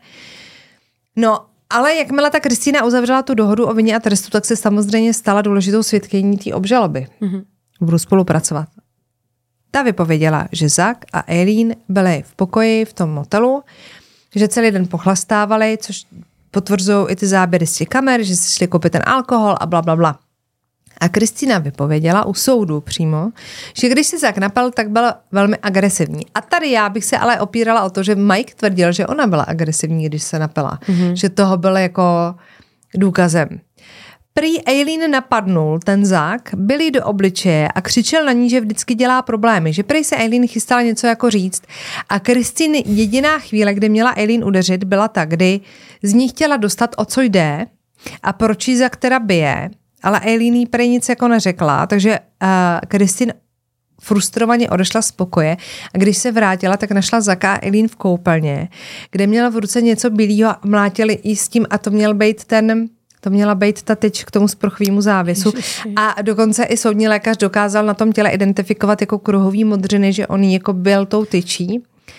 No, ale jakmile ta Kristýna uzavřela tu dohodu o vině a trestu, tak se samozřejmě stala důležitou svědkyní té obžaloby. Mm-hmm. Budu spolupracovat. Ta vypověděla, že Zak a Aileen byli v pokoji v tom motelu, že celý den pochlastávali, což potvrzují i ty záběry z těch kamer, že si šli koupit ten alkohol a bla, bla, bla. A Kristýna vypověděla u soudu přímo, že když se Zak napil, tak byl velmi agresivní. A tady já bych se ale opírala o to, že Mike tvrdil, že ona byla agresivní, když se napila. Mm-hmm. Že toho byl jako důkazem. Prý Aileen napadnul ten Zak, byl jí do obličeje a křičel na ní, že vždycky dělá problémy. Že prý se Aileen chystala něco jako říct. A Kristýn jediná chvíle, kdy měla Aileen udeřit, byla ta, kdy z ní chtěla dostat, o co jde a proč jí Zak teda bije. Ale Aileen jí prý nic jako neřekla, takže Kristýn uh, frustrovaně odešla z pokoje a když se vrátila, tak našla Zaka a Aileen v koupelně, kde měla v ruce něco bílého a mlátili jí s tím a to měl být ten, to měla být ta tyč k tomu sprchovému závěsu. Ježiši. A dokonce i soudní lékař dokázal na tom těle identifikovat jako kruhový modřiny, že on jako byl tou tyčí.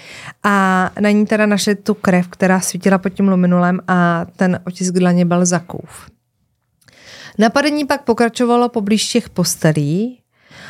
A na ní teda našli tu krev, která svítila pod tím luminolem a ten otisk dlaně byl Zakův. Napadení pak pokračovalo poblíž těch postelí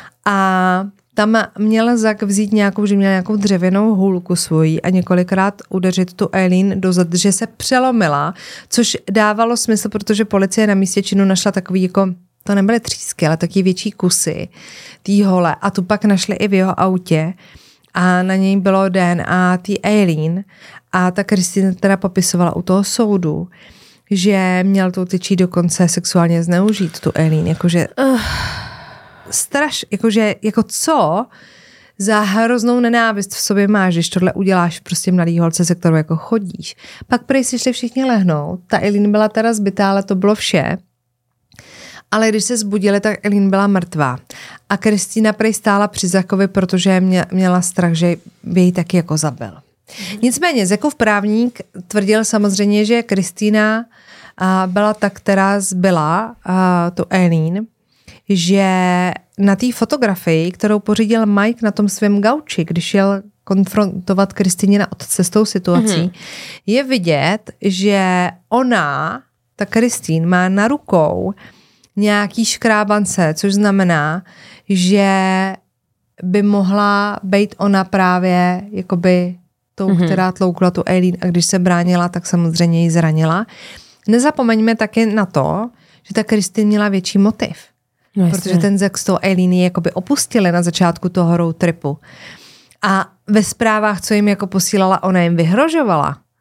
a tam měl Zak vzít nějakou, že měl nějakou dřevěnou hůlku svoji a několikrát udeřit tu Aileen do zad, že se přelomila, což dávalo smysl, protože policie na místě činu našla takový jako, to nebyly třísky, ale taky větší kusy tý hole a tu pak našli i v jeho autě a na něj bylo D N A tý Aileen a ta Kristýna teda popisovala u toho soudu, že měl tu tyčí dokonce sexuálně zneužít tu Aileen, jakože uh, straš, jakože jako co za hroznou nenávist v sobě máš, když tohle uděláš prostě mladý holce, se kterou jako chodíš. Pak prý si šli všichni lehnout, ta Aileen byla teda zbytá, ale to bylo vše. Ale když se zbudili, tak Aileen byla mrtvá. A Kristýna prý stála při Zakovi, protože mě, měla strach, že by ji taky jako zabil. Nicméně Zakův právník tvrdil samozřejmě, že Kristýna byla ta, která zbyla tu Aileen, že na té fotografii, kterou pořídil Mike na tom svém gauči, když jel konfrontovat Kristýně na otce s tou situací, mm-hmm. je vidět, že ona, ta Kristýn, má na rukou nějaký škrábance, což znamená, že by mohla být ona právě jakoby tou, mm-hmm. která tloukla tu Aileen a když se bránila, tak samozřejmě ji zranila. Nezapomeňme taky na to, že ta Kristýn měla větší motiv. No, protože ten Zak s tou Aileen ji jakoby opustili na začátku toho road tripu. A ve zprávách, co jim jako posílala, ona jim vyhrožovala.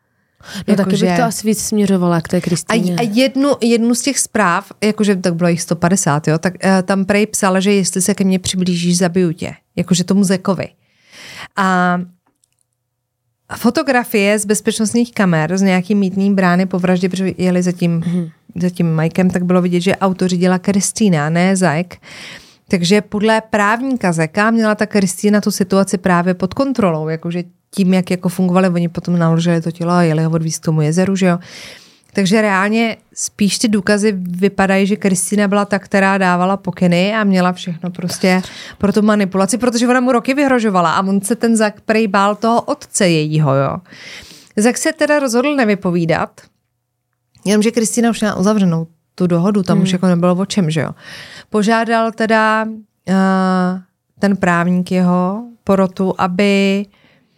No jako taky že... bych to asi víc směřovala k té Kristýně. A, a jednu, jednu z těch zpráv, jakože tak bylo jich sto padesát, jo, tak uh, tam prej psala, že jestli se ke mně přiblížíš, zabiju tě. Jakože tomu Zekovi. A fotografie z bezpečnostních kamer z nějaký mýtný brány po vraždě, protože jeli za tím, mm. za tím Mikem, tak bylo vidět, že auto řídila Kristýna, ne Zek. Takže podle právníka Zeka měla ta Kristýna tu situaci právě pod kontrolou, jakože tím, jak jako fungovali, oni potom naložili to tělo a jeli ho odvízt k tomu jezeru, že jo. Takže reálně spíš ty důkazy vypadají, že Kristýna byla ta, která dávala pokyny a měla všechno prostě pro tu manipulaci, protože ona mu roky vyhrožovala a on se ten Zak prej bál toho otce jejího, jo. Zak se teda rozhodl nevypovídat, jenomže Kristýna už měla uzavřenou tu dohodu, tam hmm. už jako nebylo o čem, že jo. Požádal teda uh, ten právník jeho porotu, aby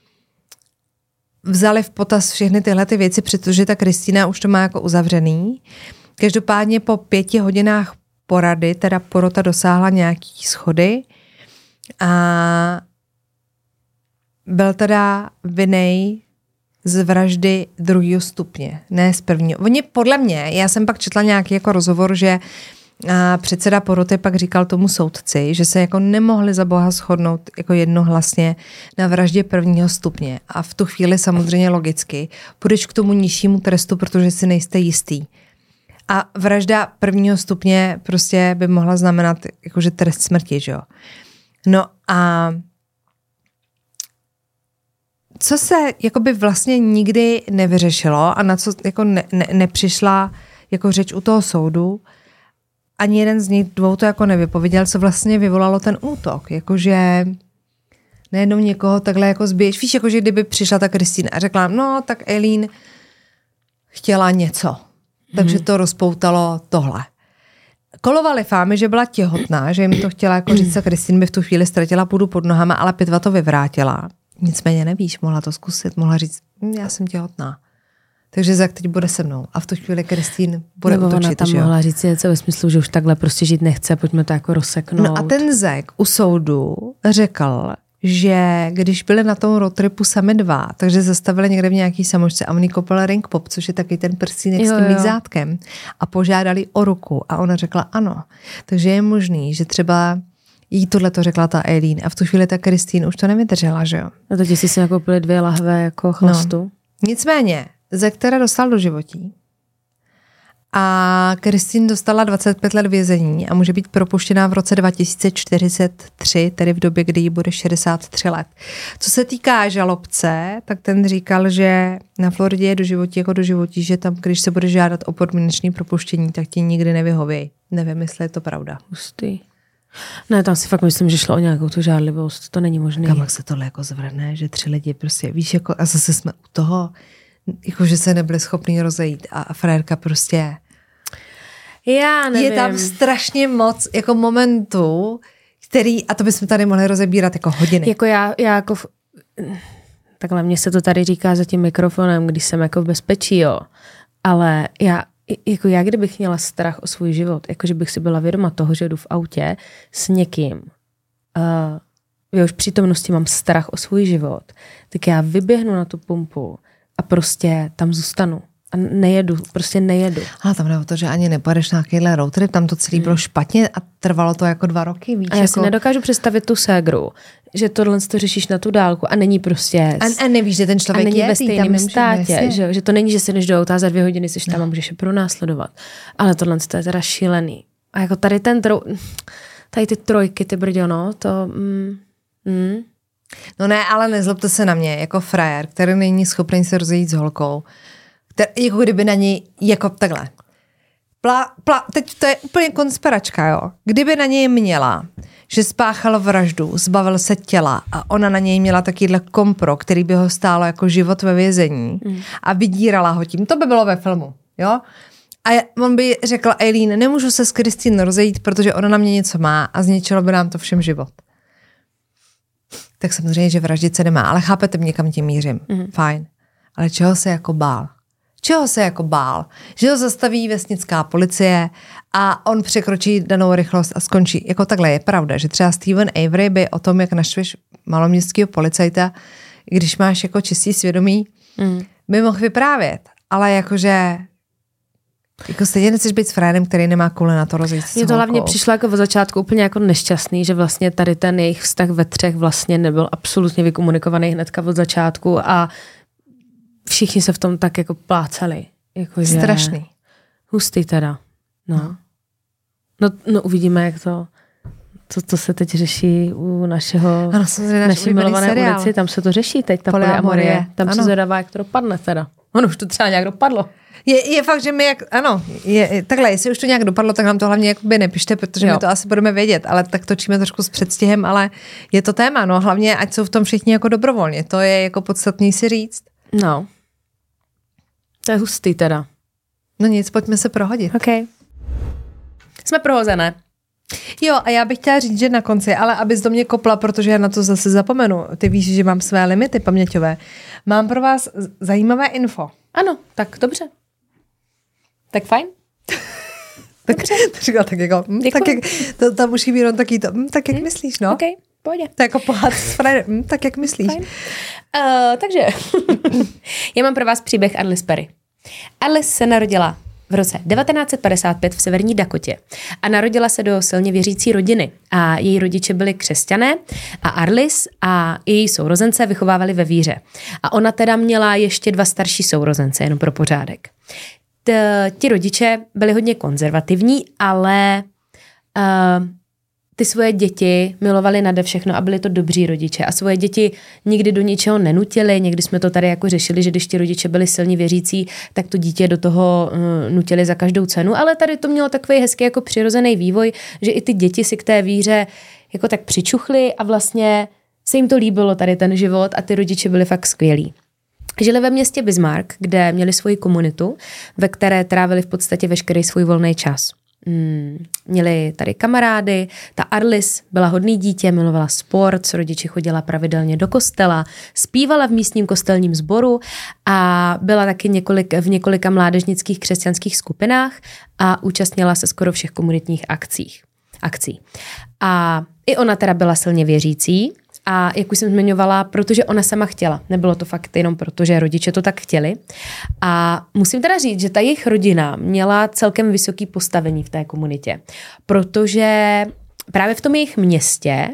vzali v potaz všechny tyhle ty věci, protože ta Kristýna už to má jako uzavřený. Každopádně po pěti hodinách porady teda porota dosáhla nějaký schody a byl teda vinnej z vraždy druhého stupně, ne z prvního. Oni podle mě, já jsem pak četla nějaký jako rozhovor, že a předseda poroty pak říkal tomu soudci, že se jako nemohli za boha shodnout jako jednohlasně na vraždě prvního stupně. A v tu chvíli samozřejmě logicky půjdeš k tomu nižšímu trestu, protože si nejste jistý. A vražda prvního stupně prostě by mohla znamenat jakože trest smrti, že jo. No a co se jakoby vlastně nikdy nevyřešilo a na co jako ne, ne, nepřišla jako řeč u toho soudu, ani jeden z nich dvou to jako nevypověděl, co vlastně vyvolalo ten útok. Jakože najednou někoho takhle jako zbiješ. Víš, jakože kdyby přišla ta Kristýna a řekla, no tak Eileen chtěla něco. Takže hmm. to rozpoutalo tohle. Kolovaly fámy, že byla těhotná, že jim to chtěla jako říct, a Kristýna by v tu chvíli ztratila půdu pod nohama, ale pitva to vyvrátila. Nicméně nevíš, mohla to zkusit, mohla říct, já jsem těhotná. Takže Zak teď bude se mnou. A v tu chvíli Kristýn bude Nebo utočit. Ona tam že mohla říct něco ve smyslu, že už takhle prostě žít nechce, pojďme to jako rozseknout. No a ten Zak u soudu řekl, že když byli na tom roadtripu sami dva, takže zastavili někde v nějaký samošce a oni kopali ring pop, což je taky ten prstínek s tím lízátkem a požádali o ruku a ona řekla ano. Takže je možný, že třeba jí tohle to řekla ta Eileen a v tu chvíli ta Kristýn už to nevydržela, že jo? A teď si si nakoupili dvě lahve jako chlastu. No. Nicméně, Zak teda dostal do životí a Kristýn dostala dvacet pět let vězení a může být propuštěná v roce dva tisíce čtyřicet tři, tedy v době, kdy jí bude šedesát tři let. Co se týká žalobce, tak ten říkal, že na Floridě je do životí jako do životí, že tam, když se bude žádat o podmínečné propuštění, tak ti nikdy nevyhoví. Nevím, jestli je to pravda. Hustý. Ne, tam si fakt myslím, že šlo o nějakou tu žádlivost. To není možné. Kam se tohle jako zvrhne, že tři lidi prostě, víš, jako a zase jsme u toho, jako že se nebyli schopni rozejít a, a frérka prostě. Já nevím. Je tam strašně moc jako momentů, který, a to bychom tady mohli rozebírat jako hodiny. Jako já, já jako, v... takhle mně se to tady říká za tím mikrofonem, když jsem jako v bezpečí, jo. Ale já, jako já kdybych měla strach o svůj život, jakože bych si byla vědoma toho, že jdu v autě s někým, uh, v jehož přítomnosti mám strach o svůj život, tak já vyběhnu na tu pumpu a prostě tam zůstanu. A nejedu, prostě nejedu. Ale tam jde o to, že ani nepojedeš na nějakýhle roadtrip, tam to celý bylo špatně a trvalo to jako dva roky. Víš, a já jako... si nedokážu představit tu ségru, že tohle to řešíš na tu dálku a není prostě... A, a nevíš, že ten člověk a není je, ve stejném státě, že, že to není, že si jdeš do auta za dvě hodiny, jsi tam no. a můžeš je pronásledovat. Ale tohle to je teda šílený. A jako tady ten trou... tady ty trojky, ty brďo, no, to... Mm, mm. No ne, ale nezlobte se na mě, jako frajer, který není schopný se rozejít s holkou, který, jako kdyby na něj, jako takhle. Pla, pla, teď to je úplně konspiračka, jo. Kdyby na něj měla, že spáchal vraždu, zbavil se těla a ona na něj měla takýhle kompro, který by ho stálo jako život ve vězení mm. a vydírala ho tím, to by bylo ve filmu, jo. A on by řekl Eileen, nemůžu se s Kristýn rozejít, protože ona na mě něco má a zničilo by nám to všem život. Tak samozřejmě, že vraždit se nemá, ale chápete mě, kam tím mířím. Mm. Fajn. Ale čeho se jako bál? Čeho se jako bál? Že ho zastaví vesnická policie a on překročí danou rychlost a skončí. Jako takhle je pravda, že třeba Steven Avery by o tom, jak naštveš maloměstského policajta, když máš jako čistý svědomí, mm. by mohl vyprávět, ale jakože jako stejně nechceš být s frérem, který nemá koule na to rozejít se. Mně to hlavně přišlo jako od začátku úplně jako nešťastný, že vlastně tady ten jejich vztah ve třech vlastně nebyl absolutně vykomunikovaný hnedka od začátku a všichni se v tom tak jako plácali. Jako strašný. Hustý teda. No. No, no uvidíme, jak to, to, to se teď řeší u našeho, ano, naší milované ulici. Tam se to řeší teď, ta polyamorie. Tam ano. Se zvedává, jak to dopadne teda. Ono už to třeba nějak dopadlo. Je, je fakt, že my jak, ano, je, takhle, jestli už to nějak dopadlo, tak nám to hlavně jakoby nepište, protože jo. My to asi budeme vědět, ale tak točíme trošku s předstihem, ale je to téma, no hlavně, ať jsou v tom všichni jako dobrovolně, to je jako podstatný si říct. No. To je hustý teda. No nic, pojďme se prohodit. OK. Jsme prohozené. Jo, a já bych chtěla říct, že na konci, ale abys do mě kopla, protože já na to zase zapomenu. Ty víš, že mám své limity paměťové. Mám pro vás zajímavé info. Ano, tak dobře. Tak fajn. tak, to říkala tak jako, hm, tak jak, to, tam musí být taky to, hm, tak jak hm, myslíš, no? OK, pojď. To je jako pohádka s Fredem, hm, tak jak myslíš. Uh, takže, já mám pro vás příběh Alice Perry. Alice se narodila v roce devatenáct set padesát pět v severní Dakotě a narodila se do silně věřící rodiny a její rodiče byli křesťané a Alice a její sourozence vychovávali ve víře. A ona teda měla ještě dva starší sourozence, jenom pro pořádek. T- ti rodiče byli hodně konzervativní, ale uh, ty svoje děti milovali nade všechno a byli to dobří rodiče a svoje děti nikdy do ničeho nenutili. Někdy jsme to tady jako řešili, že když ti rodiče byli silně věřící, tak to dítě do toho uh, nutili za každou cenu, ale tady to mělo takový hezký jako přirozený vývoj, že i ty děti si k té víře jako tak přičuchly a vlastně se jim to líbilo tady ten život a ty rodiče byli fakt skvělí. Žili ve městě Bismarck, kde měli svoji komunitu, ve které trávili v podstatě veškerý svůj volný čas. Hmm, měli tady kamarády, ta Alice byla hodný dítě, milovala sport, s rodiči chodila pravidelně do kostela, zpívala v místním kostelním sboru a byla taky několik, v několika mládežnických křesťanských skupinách a účastnila se skoro všech komunitních akcích, akcí. A i ona teda byla silně věřící, a jak už jsem zmiňovala, protože ona sama chtěla. Nebylo to fakt jenom proto, že rodiče to tak chtěli. A musím teda říct, že ta jejich rodina měla celkem vysoký postavení v té komunitě. Protože právě v tom jejich městě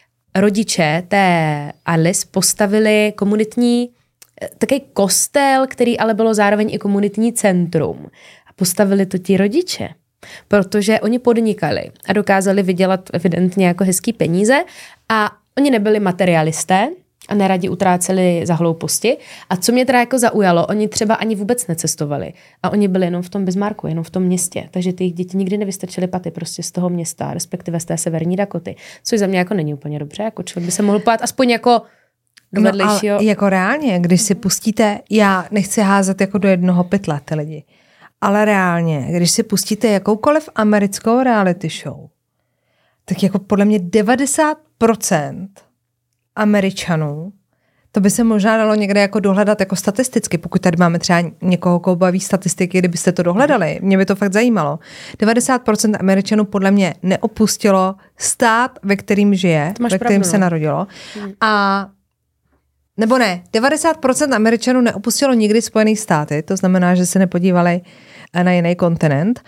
rodiče té Alice postavili komunitní takový kostel, který ale bylo zároveň i komunitní centrum. A postavili to ti rodiče. Protože oni podnikali a dokázali vydělat evidentně jako hezký peníze a oni nebyli materialisté a neradi utráceli za hlouposti. A co mě teda jako zaujalo, oni třeba ani vůbec necestovali. A oni byli jenom v tom Bismarcku, jenom v tom městě. Takže ty jejich děti nikdy nevystrčily paty prostě z toho města, respektive z té severní Dakoty. Což za mě jako není úplně dobře. Jako člověk by se mohl pát aspoň jako do vedlejšího. No, jako reálně, když si pustíte, já nechci házet jako do jednoho pytle ty lidi, ale reálně, když si pustíte jakoukoliv americkou reality show, tak jako podle mě devadesát procent Američanů, to by se možná dalo někde jako dohledat jako statisticky, pokud tady máme třeba někoho, koho baví statistiky, kdybyste to dohledali, mě by to fakt zajímalo. devadesát procent Američanů podle mě neopustilo stát, ve kterým žije, ve kterým pravdu, se narodilo. Hmm. A nebo ne, devadesát procent Američanů neopustilo nikdy Spojené státy, to znamená, že se nepodívali na jiný kontinent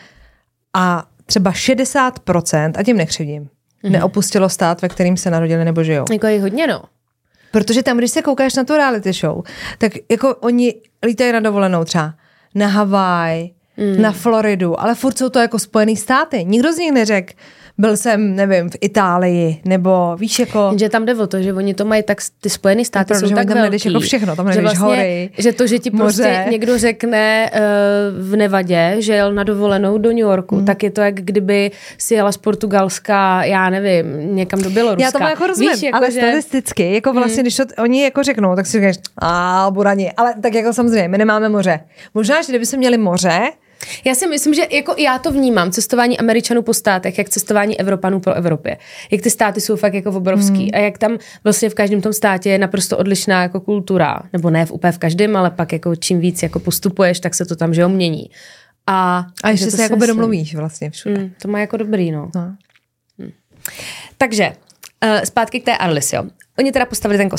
a třeba šedesát procent, a tím nekřivdím, mm-hmm. neopustilo stát, ve kterým se narodili nebo žijou. Jako je hodně, no. Protože tam, když se koukáš na tu reality show, tak jako oni lítají na dovolenou třeba na Havaj, mm. na Floridu, ale furt jsou to jako Spojený státy. Nikdo z nich neřekl, byl jsem, nevím, v Itálii, nebo víš jako... Že tam jde o to, že oni to mají tak, ty Spojené státy jsou tak tam velký, jako všechno, tam že vlastně, hory, že to, že ti prostě moře. Někdo řekne uh, v Nevadě, že jel na dovolenou do New Yorku, hmm. tak je to, jak kdyby si jela z Portugalska, já nevím, někam do Běloruska. Já to jako rozumím, víš, jako ale že... statisticky, jako vlastně, hmm. když to oni jako řeknou, tak si říkáš, a burani, ale tak jako samozřejmě, my nemáme moře. Možná, že kdyby jsme měli moře, já si myslím, že jako já to vnímám, cestování Američanů po státech, jak cestování Evropanů po Evropě. Jak ty státy jsou fakt jako obrovský hmm. a jak tam vlastně v každém tom státě je naprosto odlišná jako kultura, nebo ne v úplně v každém, ale pak jako čím víc jako postupuješ, tak se to tam že jo mění. A, a ještě se jako by domluvíš vlastně všude. Hmm, to má jako dobrý, no. no. Hmm. Takže uh, zpátky k té Alice, jo. Oni teda postavili ten kostel.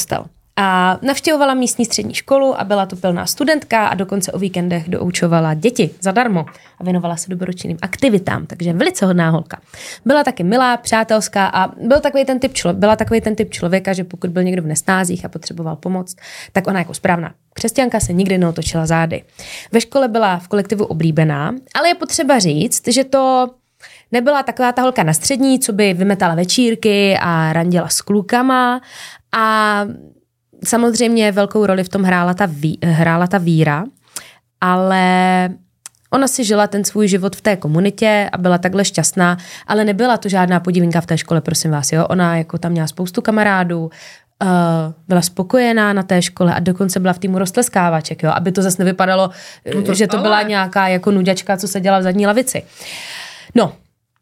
A navštěvovala místní střední školu a byla to pilná studentka a dokonce o víkendech doučovala děti zadarmo a věnovala se dobročinným aktivitám, takže velice hodná holka. Byla taky milá, přátelská a byl takový ten typ člo- byla takový ten typ člověka, že pokud byl někdo v nesnázích a potřeboval pomoc, tak ona jako správná křesťanka se nikdy neotočila zády. Ve škole byla v kolektivu oblíbená, ale je potřeba říct, že to nebyla taková ta holka na střední, co by vymetala večírky a randila s klukama a samozřejmě velkou roli v tom hrála ta, ví, hrála ta víra, ale ona si žila ten svůj život v té komunitě a byla takhle šťastná, ale nebyla to žádná podívinka v té škole, prosím vás, jo. Ona jako tam měla spoustu kamarádů, uh, byla spokojená na té škole a dokonce byla v týmu roztleskávaček, jo, aby to zase nevypadalo, no to že to byla nějaká jako nuďačka, co seděla v zadní lavici. No,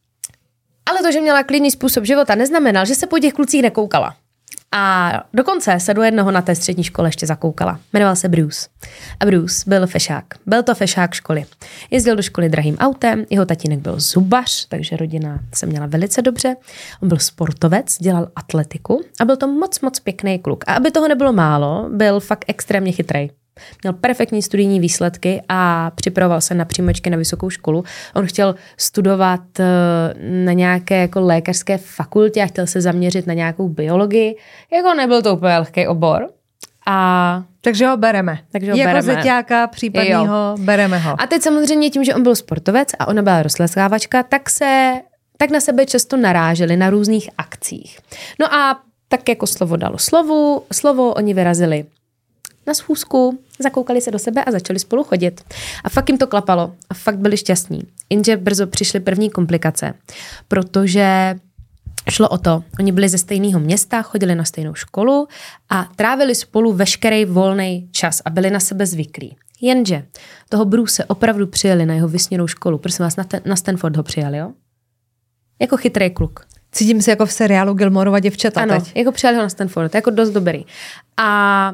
ale to, že měla klidný způsob života, neznamenal, že se po těch klucích nekoukala. A dokonce se do jednoho na té střední škole ještě zakoukala. Jmenoval se Bruce. A Bruce byl fešák. Byl to fešák školy. Jezdil do školy drahým autem, jeho tatínek byl zubař, takže rodina se měla velice dobře. On byl sportovec, dělal atletiku a byl to moc, moc pěkný kluk. A aby toho nebylo málo, byl fakt extrémně chytrej. Měl perfektní studijní výsledky a připravoval se na přijímačky na vysokou školu. On chtěl studovat na nějaké jako lékařské fakultě a chtěl se zaměřit na nějakou biologii. Jako nebyl to úplně lehký obor. A takže ho bereme. Takže ho jako bereme. zeťáka případného bereme ho. A teď samozřejmě tím, že on byl sportovec a ona byla roztleskávačka, tak se tak na sebe často naráželi na různých akcích. No a tak jako slovo dalo slovu, slovo oni vyrazili na schůzku, zakoukali se do sebe a začali spolu chodit. A fakt jim to klapalo a fakt byli šťastní. Jenže brzo přišly první komplikace, protože šlo o to, oni byli ze stejného města, chodili na stejnou školu a trávili spolu veškerý volný čas a byli na sebe zvyklí. Jenže toho Bruce opravdu přijeli na jeho vysněnou školu. Prosím vás, na, ten, na Stanford ho přijeli, jo? Jako chytrý kluk. Cítím se jako v seriálu Gilmorova děvčata ano, teď. jako přijeli ho na Stanford, jako dost dobrý. A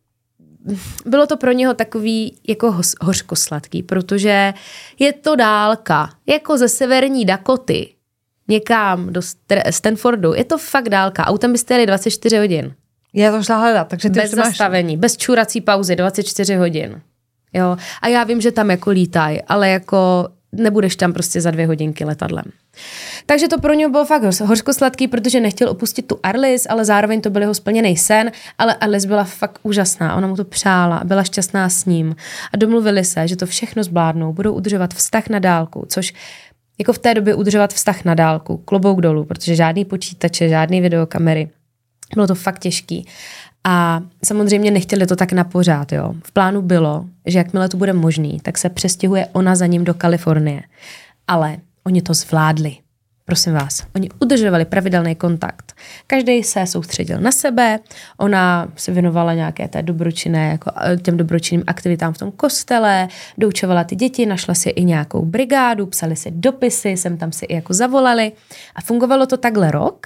bylo to pro něho takový jako ho, hořkosladký, protože je to dálka, jako ze severní Dakoty někam do Stanfordu. Je to fakt dálka. Autem byste jeli dvacet čtyři hodin. Já to šla hledat, takže ty bez zastavení, máš... bez čůrací pauzy, dvacet čtyři hodin. Jo. A já vím, že tam jako lítaj, ale jako nebudeš tam prostě za dvě hodinky letadlem. Takže to pro něho bylo fakt hořkosladký, protože nechtěl opustit tu Arlis, ale zároveň to byl jeho splněný sen, ale Arlis byla fakt úžasná, ona mu to přála a byla šťastná s ním. A domluvili se, že to všechno zvládnou, budou udržovat vztah na dálku, což jako v té době udržovat vztah na dálku, klobouk dolů, protože žádný počítače, žádný videokamery. Bylo to fakt těžký. A samozřejmě nechtěli to tak na pořád, jo. V plánu bylo, že jakmile to bude možný, tak se přestěhuje ona za ním do Kalifornie. Ale oni to zvládli. Prosím vás, oni udržovali pravidelný kontakt. Každý se soustředil na sebe, ona se věnovala nějaké té dobročinné, jako těm dobročinným aktivitám v tom kostele, doučovala ty děti, našla si i nějakou brigádu, psali si dopisy, sem tam si i jako zavolali a fungovalo to takhle rok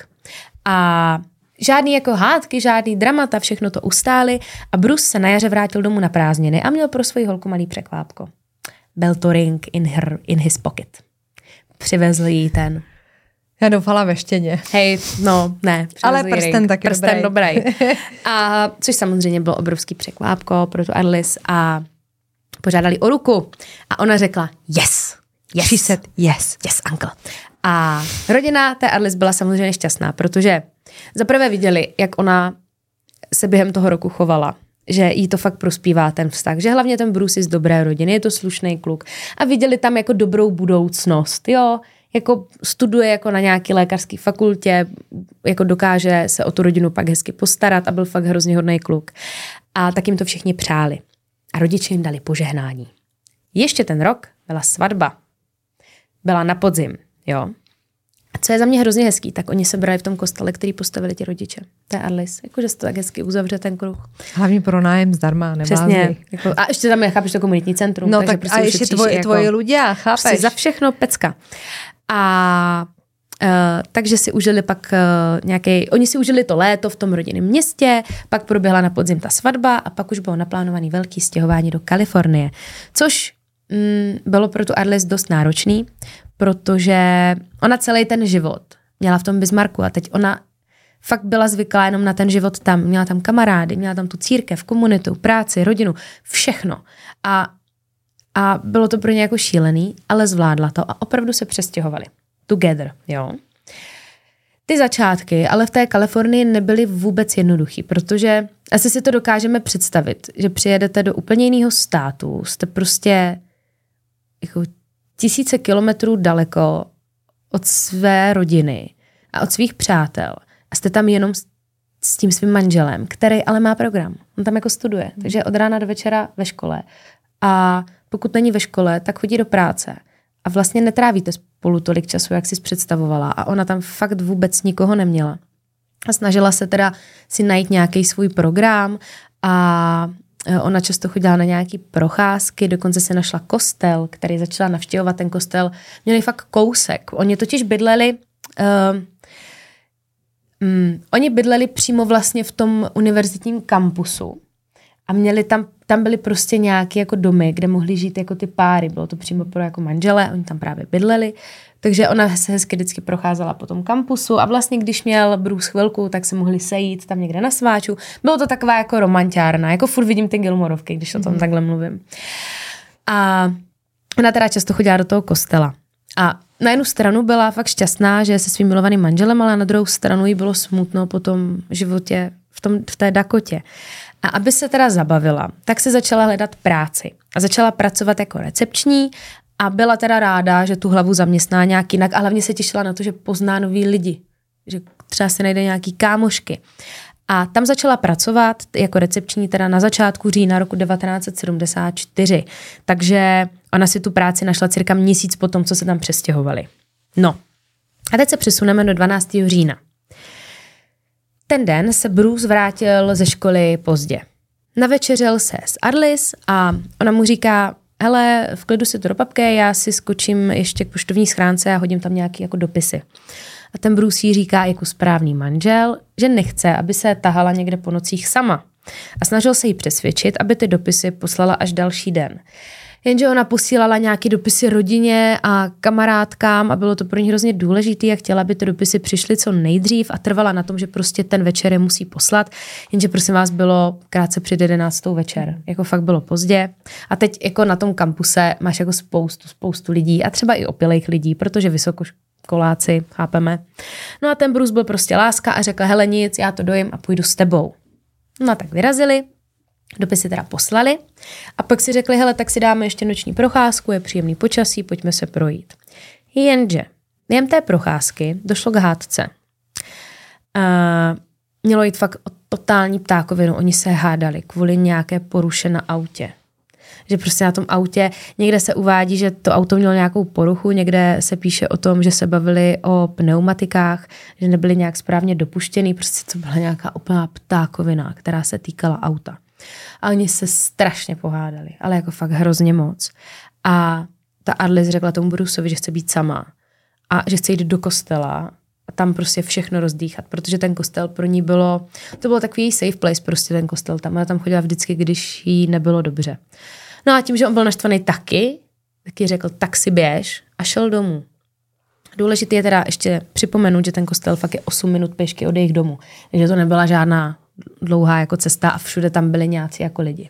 a žádný jako hádky, žádný dramata, všechno to ustáli a Bruce se na jaře vrátil domů na prázdniny a měl pro svoji holku malý překvápko. Byl to ring in, her, in his pocket. Přivezl jí ten. Já doufala ve štěně. Hej, no, ne. Ale prsten ring. taky prsten dobrý. dobrý. A což samozřejmě bylo obrovský překvápko pro tu Arlis a požádali o ruku. A ona řekla yes. Yes. She said yes. Yes, uncle. A rodina té Arlis byla samozřejmě šťastná, protože zaprvé viděli, jak ona se během toho roku chovala, že jí to fakt prospívá ten vztah, že hlavně ten Bruce je z dobré rodiny, je to slušný kluk a viděli tam jako dobrou budoucnost, jo, jako studuje jako na nějaký lékařský fakultě, jako dokáže se o tu rodinu pak hezky postarat a byl fakt hrozně hodný kluk. A tak jim to všichni přáli. A rodiče jim dali požehnání. Ještě ten rok byla svatba. Byla na podzim, jo. A co je za mě hrozně hezký, tak oni se brali v tom kostele, který postavili ti rodiče. To je Arlis. Jakože se to tak hezky uzavře ten kruh. Hlavně pro nájem zdarma, přesně. Jako, a ještě tam je, chápeš, to komunitní centrum. No takže tak prostě a ještě tvoje, jako, tvoje lidé, chápeš? Prostě za všechno pecka. A uh, takže si užili pak uh, nějaký, oni si užili to léto v tom rodinném městě, pak proběhla na podzim ta svatba a pak už bylo naplánovaný velký stěhování do Kalifornie. Což mm, bylo pro tu Arlis dost náročný, protože ona celý ten život měla v tom Bismarcku a teď ona fakt byla zvyklá jenom na ten život tam. Měla tam kamarády, měla tam tu církev, komunitu, práci, rodinu, všechno. A, a bylo to pro ně jako šílený, ale zvládla to a opravdu se přestěhovali. Together, jo. Ty začátky, ale v té Kalifornii nebyly vůbec jednoduchý, protože asi si to dokážeme představit, že přijedete do úplně jiného státu, jste prostě jako tisíce kilometrů daleko od své rodiny a od svých přátel a jste tam jenom s, s tím svým manželem, který ale má program. On tam jako studuje, takže od rána do večera ve škole a pokud není ve škole, tak chodí do práce a vlastně netrávíte spolu tolik času, jak si představovala a ona tam fakt vůbec nikoho neměla. A snažila se teda si najít nějaký svůj program a ona často chodila na nějaký procházky, dokonce se našla kostel, který začala navštěvovat. Ten kostel měli fakt kousek. Oni totiž bydleli uh, um, oni bydleli přímo vlastně v tom univerzitním kampusu a měli tam, tam byly prostě nějaké jako domy, kde mohli žít jako ty páry. Bylo to přímo pro jako manžele, oni tam právě bydleli. Takže ona se hezky vždycky procházela po tom kampusu a vlastně když měl Bruce chvilku, tak se mohli sejít tam někde na sváču. Bylo to taková jako romantiárna, jako furt vidím ty Gilmorovky, když o tom mm. takhle mluvím. A ona teda často chodila do toho kostela. A na jednu stranu byla fakt šťastná, že je se svým milovaným manželem, ale na druhou stranu jí bylo smutno po tom životě v, tom, v té Dakotě. A aby se teda zabavila, tak se začala hledat práci. A začala pracovat jako recepční a byla teda ráda, že tu hlavu zaměstná nějak jinak a hlavně se těšila na to, že pozná nový lidi. Že třeba se najde nějaký kámošky. A tam začala pracovat jako recepční teda na začátku října roku devatenáct set sedmdesát čtyři. Takže ona si tu práci našla cirka měsíc po tom, co se tam přestěhovali. No. A teď se přesuneme do dvanáctého října. Ten den se Bruce vrátil ze školy pozdě. Navečeřil se s Arlis a ona mu říká, hele, v klidu si to do papky, já si skočím ještě k poštovní schránce a hodím tam nějaký jako dopisy. A ten Bruce jí říká jako správný manžel, že nechce, aby se tahala někde po nocích sama. A snažil se jí přesvědčit, aby ty dopisy poslala až další den. Jenže ona posílala nějaké dopisy rodině a kamarádkám a bylo to pro ní hrozně důležité a chtěla, aby ty dopisy přišly co nejdřív a trvala na tom, že prostě ten večer je musí poslat. Jenže prosím vás bylo krátce před jedenáctou večer. Jako fakt bylo pozdě. A teď jako na tom kampuse máš jako spoustu, spoustu lidí a třeba i opilejch lidí, protože vysokoškoláci, chápeme. No a ten Bruce byl prostě láska a řekl, hele nic, já to dojím a půjdu s tebou. No a tak vyrazili. Dopisy teda poslali a pak si řekli, hele, tak si dáme ještě noční procházku, je příjemný počasí, pojďme se projít. Jenže během té procházky došlo k hádce. Uh, mělo jít fakt o totální ptákovinu, oni se hádali kvůli nějaké poruše na autě. Že prostě na tom autě, někde se uvádí, že to auto mělo nějakou poruchu, někde se píše o tom, že se bavili o pneumatikách, že nebyly nějak správně dopuštěný, prostě to byla nějaká úplná ptákovina, která se týkala auta. A oni se strašně pohádali, ale jako fakt hrozně moc. A ta Arlis řekla tomu Bruceovi, že chce být sama a že chce jít do kostela a tam prostě všechno rozdýchat, protože ten kostel pro ní bylo, to bylo takový safe place prostě ten kostel tam. Ona tam chodila vždycky, když jí nebylo dobře. No a tím, že on byl naštvaný taky, taky řekl, tak si běž a šel domů. Důležité je teda ještě připomenout, že ten kostel fakt je osm minut pěšky od jejich domu. Takže to nebyla žádná dlouhá jako cesta a všude tam byli nějací jako lidi.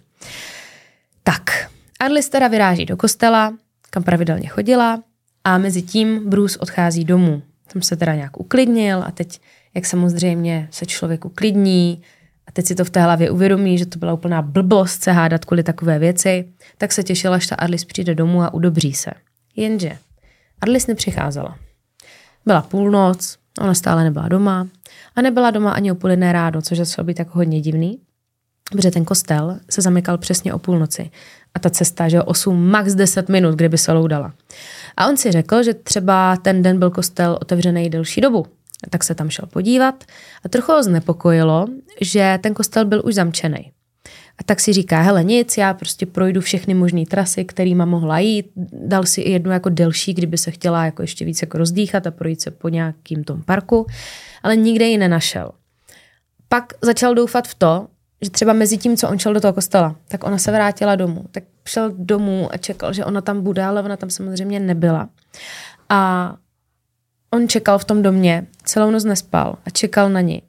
Tak, Arlis teda vyráží do kostela, kam pravidelně chodila a mezi tím Bruce odchází domů. Tam se teda nějak uklidnil a teď, jak samozřejmě se člověk uklidní a teď si to v té hlavě uvědomí, že to byla úplná blbost se hádat kvůli takové věci, tak se těšila, až ta Arlis přijde domů a udobří se. Jenže Arlis nepřicházela. Byla půlnoc, ona stále nebyla doma a nebyla doma ani o půl jedné ráno, což je být jako hodně divný, protože ten kostel se zamykal přesně o půlnoci a ta cesta, že osm, max deset minut, kdyby se loudala. A on si řekl, že třeba ten den byl kostel otevřený delší dobu. Tak se tam šel podívat a trochu ho znepokojilo, že ten kostel byl už zamčený. A tak si říká, hele nic, já prostě projdu všechny možné trasy, kterýma mohla jít. Dal si i jednu jako delší, kdyby se chtěla jako ještě víc jako rozdýchat a projít se po nějakým tom parku, ale nikde ji nenašel. Pak začal doufat v to, že třeba mezi tím, co on šel do toho kostela, tak ona se vrátila domů. Tak šel domů a čekal, že ona tam bude, ale ona tam samozřejmě nebyla. A on čekal v tom domě, celou noc nespal a čekal na ní.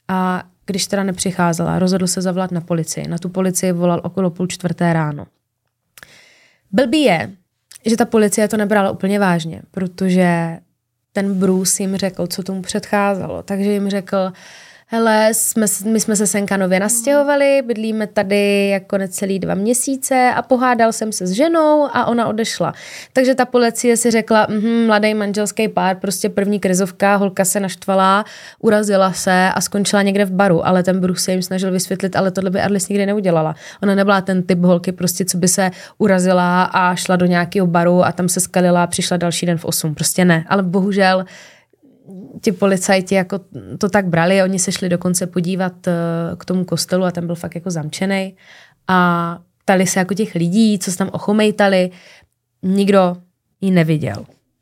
a když teda nepřicházela, rozhodl se zavolat na policii. Na tu policii volal okolo půl čtvrté ráno. Blbý je, že ta policie to nebrala úplně vážně, protože ten Bruce jim řekl, co tomu předcházelo. Takže jim řekl, hele, jsme, my jsme se senka nově nastěhovali, bydlíme tady jako necelý dva měsíce a pohádal jsem se s ženou a ona odešla. Takže ta policie si řekla, mm, mladý manželský pár, prostě první krizovka, holka se naštvala, urazila se a skončila někde v baru, ale ten Bruce se jim snažil vysvětlit, ale tohle by Arlis nikdy neudělala. Ona nebyla ten typ holky, prostě co by se urazila a šla do nějakého baru a tam se skalila a přišla další den v osm. Prostě ne, ale bohužel ti policajti jako to tak brali, oni se šli dokonce podívat k tomu kostelu a ten byl fakt jako zamčenej a ptali se jako těch lidí, co se tam ochomejtali, nikdo ji neviděl.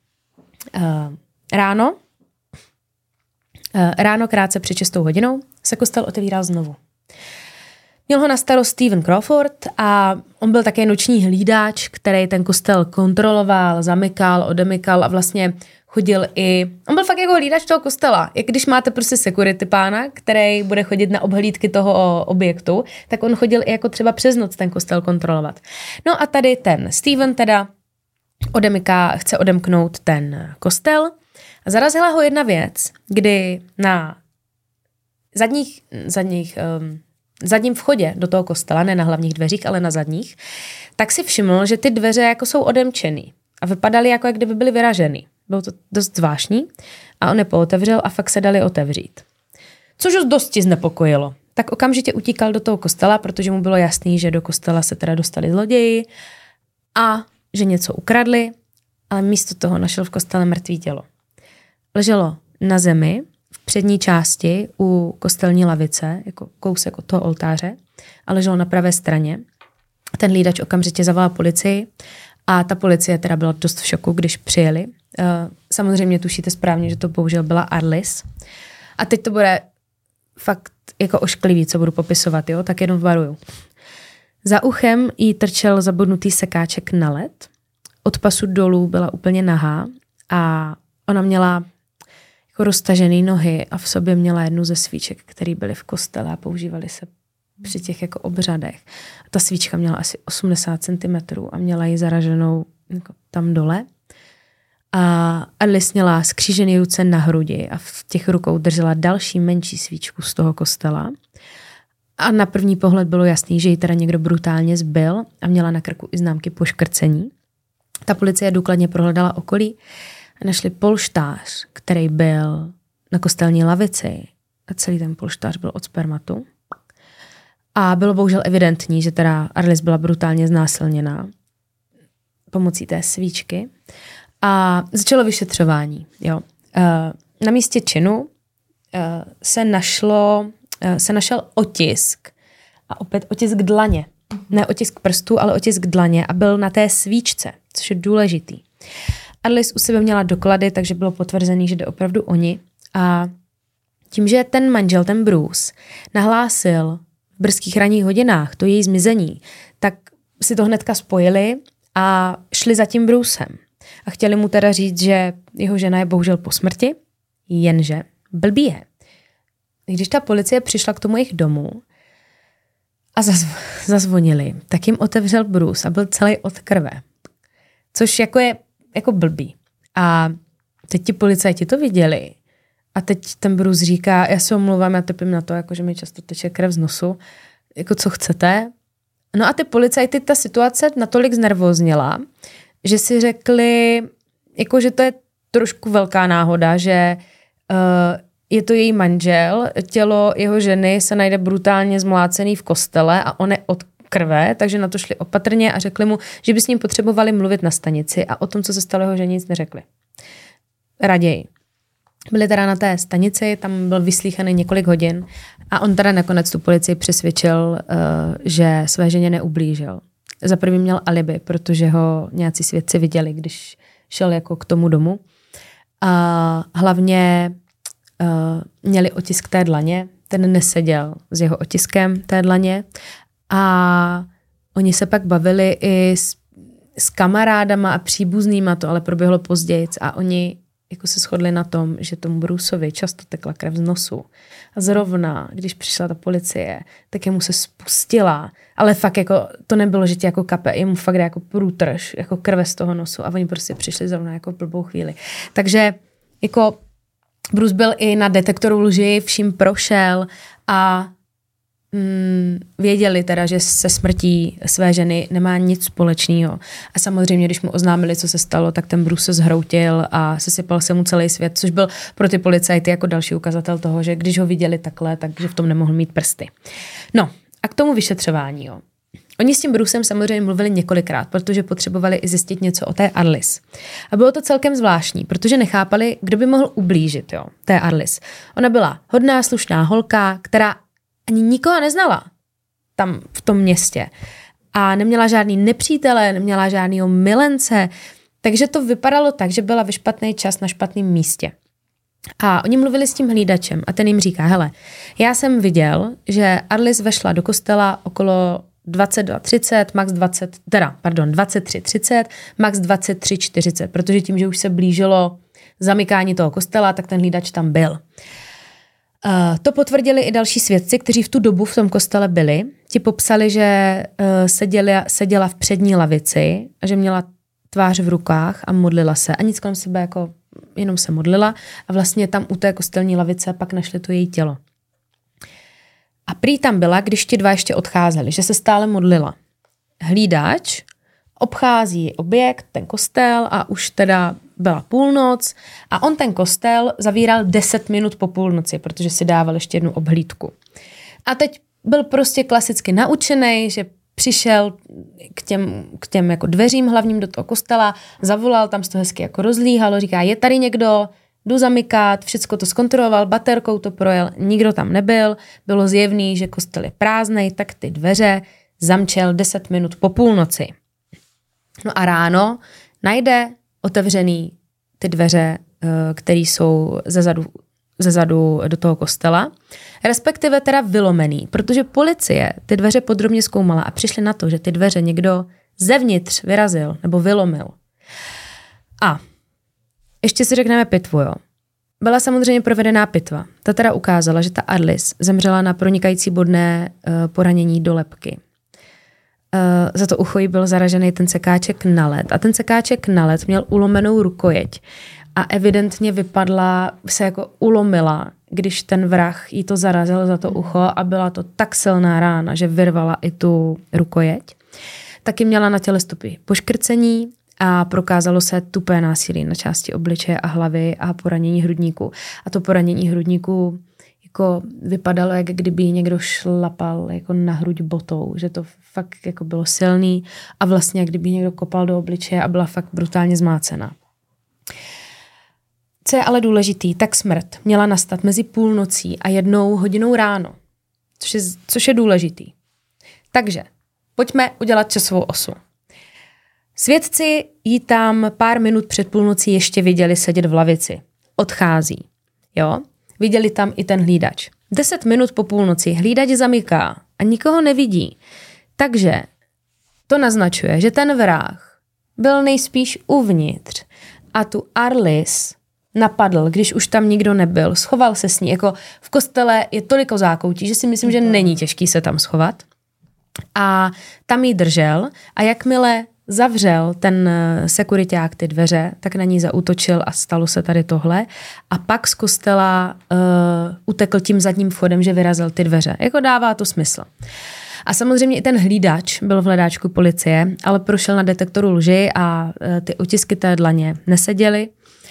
Ráno, ráno krátce před šestou hodinou se kostel otevíral znovu. Měl ho na starost Stephen Crawford a on byl také noční hlídač, který ten kostel kontroloval, zamykal, odemykal a vlastně chodil i... On byl fakt jako hlídač toho kostela. Jak když máte prostě security pána, který bude chodit na obhlídky toho objektu, tak on chodil i jako třeba přes noc ten kostel kontrolovat. No a tady ten Steven teda odemyká, chce odemknout ten kostel a zarazila ho jedna věc, kdy na zadních, zadních um, zadním vchodě do toho kostela, ne na hlavních dveřích, ale na zadních, tak si všiml, že ty dveře jako jsou odemčený a vypadaly jako, jak kdyby byly vyražený. Bylo to dost zvláštní a on je pootevřel a fakt se dali otevřít. Což ho dosti znepokojilo. Tak okamžitě utíkal do toho kostela, protože mu bylo jasný, že do kostela se teda dostali zloději a že něco ukradli, ale místo toho našel v kostele mrtvý tělo. Leželo na zemi, v přední části u kostelní lavice, jako kousek od toho oltáře, a leželo na pravé straně. Ten hlídač okamžitě zavolal policii a ta policie teda byla dost v šoku, když přijeli. Samozřejmě tušíte správně, že to bohužel byla Arlis. A teď to bude fakt jako ošklivý, co budu popisovat, jo? Tak jenom varuju. Za uchem jí trčel zabodnutý sekáček na led. Od pasu dolů byla úplně nahá a ona měla jako roztažený nohy a v sobě měla jednu ze svíček, které byly v kostele a používaly se při těch jako obřadech. A ta svíčka měla asi osmdesát centimetrů a měla ji zaraženou jako tam dole. A Arlis měla skřížený ruce na hrudi a v těch rukou držela další menší svíčku z toho kostela. A na první pohled bylo jasný, že ji teda někdo brutálně zbil a měla na krku i známky poškrcení. Ta policie důkladně prohledala okolí a našli polštář, který byl na kostelní lavici a celý ten polštář byl od spermatu. A bylo bohužel evidentní, že teda Arlis byla brutálně znásilněná pomocí té svíčky. A začalo vyšetřování. Jo. Na místě činu se, našlo, se našel otisk a opět otisk dlaně. Ne otisk prstů, ale otisk dlaně a byl na té svíčce, což je důležitý. Arlis u sebe měla doklady, takže bylo potvrzený, že jde opravdu oni. A tím, že ten manžel, ten Bruce, nahlásil v brzkých ranních hodinách to její zmizení, tak si to hnedka spojili a šli za tím Brucem. A chtěli mu teda říct, že jeho žena je bohužel po smrti, jenže blbý je. Když ta policie přišla k tomu jejich domu a zazv- zazvonili, tak jim otevřel Bruce a byl celý od krve. Což jako je jako blbý. A teď ti policajti to viděli a teď ten Bruce říká, já se omlouvám, já trpím na to, jako že mi často teče krev z nosu, jako co chcete. No a ty policajty, ta situace natolik znervózněla, že si řekli, jako, že to je trošku velká náhoda, že uh, je to její manžel, tělo jeho ženy se najde brutálně zmlácený v kostele a on je od krve, takže na to šli opatrně a řekli mu, že by s ním potřebovali mluvit na stanici a o tom, co se stalo jeho ženě, nic neřekli. Raději. Byli teda na té stanici, tam byl vyslíchaný několik hodin a on teda nakonec tu policii přesvědčil, uh, že své ženě neublížil. Za prvý měl alibi, protože ho nějací svědci viděli, když šel jako k tomu domu. A hlavně uh, měli otisk té dlaně, ten neseděl s jeho otiskem té dlaně a oni se pak bavili i s, s kamarádama a příbuznýma, to ale proběhlo později a oni jako se shodli na tom, že tomu Bruceovi často tekla krev z nosu. A zrovna, když přišla ta policie, tak jemu se spustila. Ale fakt jako, to nebylo, že ti jako kape, jemu fakt jako průtrž, jako krve z toho nosu. A oni prostě přišli zrovna jako v blbou chvíli. Takže jako Bruce byl i na detektoru lži, vším prošel a mm, věděli teda, že se smrtí své ženy nemá nic společného. A samozřejmě, když mu oznámili, co se stalo, tak ten Bruce se zhroutil a sesypal se mu celý svět, což byl pro ty policajty jako další ukazatel toho, že když ho viděli takhle, takže v tom nemohl mít prsty. No a k tomu vyšetřování, jo. Oni s tím Brucem samozřejmě mluvili několikrát, protože potřebovali i zjistit něco o té Arlis. A bylo to celkem zvláštní, protože nechápali, kdo by mohl ublížit, jo, té Arlis. Ona byla hodná, slušná holka, která ani nikoho neznala tam v tom městě. A neměla žádný nepřítele, neměla žádnýho milence, takže to vypadalo tak, že byla ve špatný čas na špatném místě. A oni mluvili s tím hlídačem a ten jim říká, hele, já jsem viděl, že Arlis vešla do kostela okolo dvacet dva třicet, max dvacet, teda, pardon, dvacet tři třicet, max dvacet tři čtyřicet, protože tím, že už se blížilo zamykání toho kostela, tak ten hlídač tam byl. Uh, to potvrdili i další svědci, kteří v tu dobu v tom kostele byli. Ti popsali, že uh, seděla, seděla v přední lavici a že měla tvář v rukách a modlila se. A nic kolem sebe, jako jenom se modlila a vlastně tam u té kostelní lavice pak našli to její tělo. A prý tam byla, když ti dva ještě odcházeli, že se stále modlila. Hlídač obchází objekt, ten kostel a už teda byla půlnoc a on ten kostel zavíral deset minut po půlnoci, protože si dával ještě jednu obhlídku. A teď byl prostě klasicky naučený, že přišel k těm, k těm jako dveřím hlavním do toho kostela, zavolal, tam se to hezky jako rozlíhalo, říká, je tady někdo, jdu zamykat, všecko to zkontroloval, baterkou to projel, nikdo tam nebyl, bylo zjevný, že kostel je prázdnej, tak ty dveře zamčel deset minut po půlnoci. No a ráno najde otevřený ty dveře, které jsou zezadu, zezadu do toho kostela, respektive teda vylomený, protože policie ty dveře podrobně zkoumala a přišli na to, že ty dveře někdo zevnitř vyrazil nebo vylomil. A ještě si řekneme pitvu, jo. Byla samozřejmě provedená pitva. Ta teda ukázala, že ta Arlis zemřela na pronikající bodné uh, poranění do lebky. Uh, za to ucho jí byl zaražený ten sekáček na led. A ten sekáček na led měl ulomenou rukojeť. A evidentně vypadla, se jako ulomila, když ten vrah jí to zarazil za to ucho a byla to tak silná rána, že vyrvala i tu rukojeť. Taky měla na těle stopy poškrcení a prokázalo se tupé násilí na části obličeje a hlavy a poranění hrudníku. A to poranění hrudníku jako vypadalo, jak kdyby někdo šlapal jako na hruď botou, že to fakt jako bylo silný a vlastně jak kdyby někdo kopal do obličeje a byla fakt brutálně zmácena. Co je ale důležitý, tak smrt měla nastat mezi půlnocí a jednou hodinou ráno, což je, což je důležitý. Takže pojďme udělat časovou osu. Svědci jí tam pár minut před půlnocí ještě viděli sedět v lavici. Odchází. Jo? Viděli tam i ten hlídač. Deset minut po půlnoci hlídač zamyká a nikoho nevidí. Takže to naznačuje, že ten vrah byl nejspíš uvnitř a tu Arlis napadl, když už tam nikdo nebyl. Schoval se s ní. Jako v kostele je toliko zákoutí, že si myslím, že není těžký se tam schovat. A tam jí držel a jakmile zavřel ten sekuriťák ty dveře, tak na ní zaútočil a stalo se tady tohle. A pak z kostela uh, utekl tím zadním vchodem, že vyrazil ty dveře. Jako dává to smysl. A samozřejmě i ten hlídač byl v hledáčku policie, ale prošel na detektoru lži a uh, ty otisky té dlaně neseděly.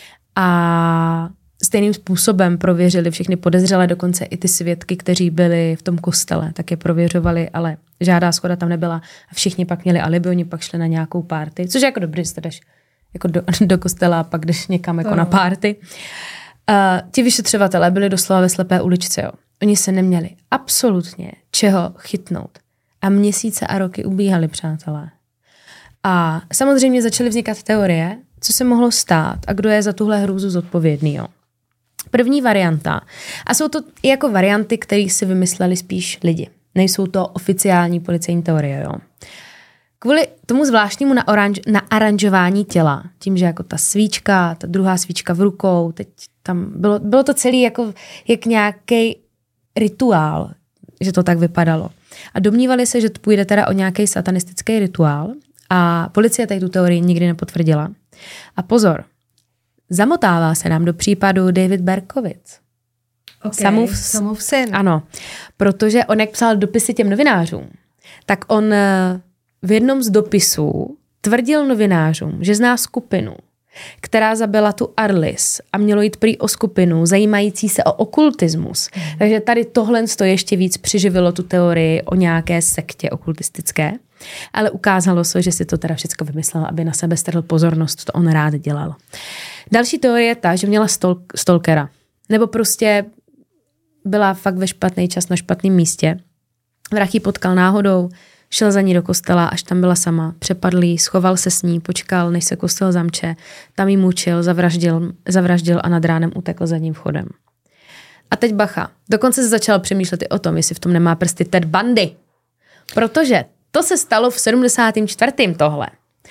A stejným způsobem prověřili všechny podezřelé, dokonce i ty svědky, kteří byli v tom kostele, tak je prověřovali, ale žádná shoda tam nebyla a všichni pak měli alibi, oni pak šli na nějakou party, což je jako dobrý, že jdeš jako do, do kostela a pak jdeš někam jako no. na party. Uh, ti vyšetřovatelé byli doslova ve slepé uličce, jo. Oni se neměli absolutně čeho chytnout. A měsíce a roky ubíhali, přátelé. A samozřejmě začaly vznikat teorie, co se mohlo stát a kdo je za tuhle hrůzu zodpovědný. Jo. První varianta, a jsou to jako varianty, které si vymysleli spíš lidi. Nejsou to oficiální policejní teorie. Jo. Kvůli tomu zvláštnímu naoranž- naaranžování těla, tím, že jako ta svíčka, ta druhá svíčka v rukou, teď tam bylo, bylo to celý jako jak nějaký rituál, že to tak vypadalo. A domnívali se, že to půjde teda o nějaký satanistický rituál a policie tady tu teorii nikdy nepotvrdila. A pozor, zamotává se nám do případu David Berkowitz. Okay, Samův, Samův syn. Ano, protože on jak psal dopisy těm novinářům, tak on v jednom z dopisů tvrdil novinářům, že zná skupinu, která zabila tu Arlis a mělo jít prý o skupinu zajímající se o okultismus. Mm. Takže tady tohle to ještě víc přiživilo tu teorii o nějaké sektě okultistické, ale ukázalo se, že si to teda všechno vymyslel, aby na sebe strhl pozornost, to on rád dělal. Další teorie je ta, že měla stol- stalkera, nebo prostě byla fakt ve špatný čas na špatném místě. Vrah ji potkal náhodou, šel za ní do kostela, až tam byla sama, přepadl jí, schoval se s ní, počkal, než se kostel zamče, tam jí mučil, zavraždil, zavraždil a nad ránem utekl zadním vchodem. A teď bacha, dokonce se začal přemýšlet i o tom, jestli v tom nemá prsty Ted Bundy. Protože to se stalo v sedmdesátém čtvrtém tohle.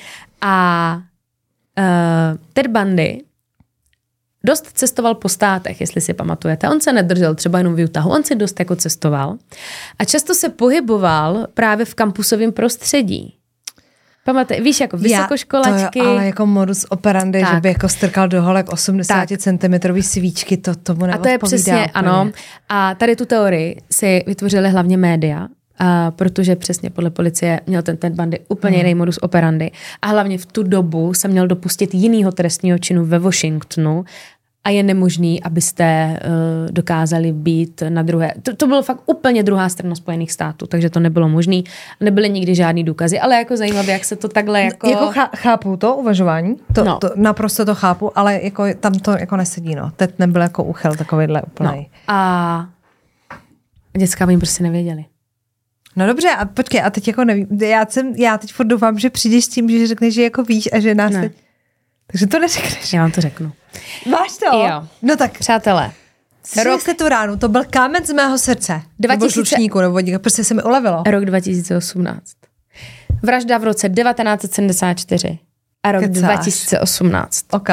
A uh, Ted Bundy dost cestoval po státech, jestli si pamatujete. On se nedržel třeba jenom v Utahu, on si dost jako cestoval. A často se pohyboval právě v kampusovém prostředí. Pamatuješ, víš, jako vysokoškolačky. Já, to je, ale jako modus operandi, tak. Že by jako strkal do holek osmdesát centimetrů svíčky, to tomu neodpovídá. A to je přesně, úplně. Ano. A tady tu teorii si vytvořili hlavně média, a protože přesně podle policie měl ten Ted Bundy úplně jiný hmm. modus operandi. A hlavně v tu dobu se měl dopustit jinýho trestního činu ve Washingtonu a je nemožný, abyste uh, dokázali být na druhé. To, to bylo fakt úplně druhá strana Spojených států, takže to nebylo možný. Nebyly nikdy žádný důkazy, ale jako zajímavé, jak se to takhle jako... Jako chápu to uvažování, to, no. to, naprosto to chápu, ale jako tam to jako nesedí, no. Teď nebyl jako úchel takovýhle úplnej. No. A děcka by jim prostě nevěděli. No dobře, a počkej, a teď jako nevím, já, jsem, já teď furt doufám, že přijdeš s tím, že řekneš, že jako víš a že nás ne. teď... Takže to neřekneš. Já vám to řeknu. Máš to? Jo. No tak. Přátelé. Rok jste tu ránu, to byl kámen z mého srdce. dva tisíce... Nebo žlučníku, nebo vodíka, prostě se mi ulevilo. Rok dva tisíce osmnáct. Vražda v roce devatenáct set sedmdesát čtyři. A rok Kecáš. dva tisíce osmnáct. Ok.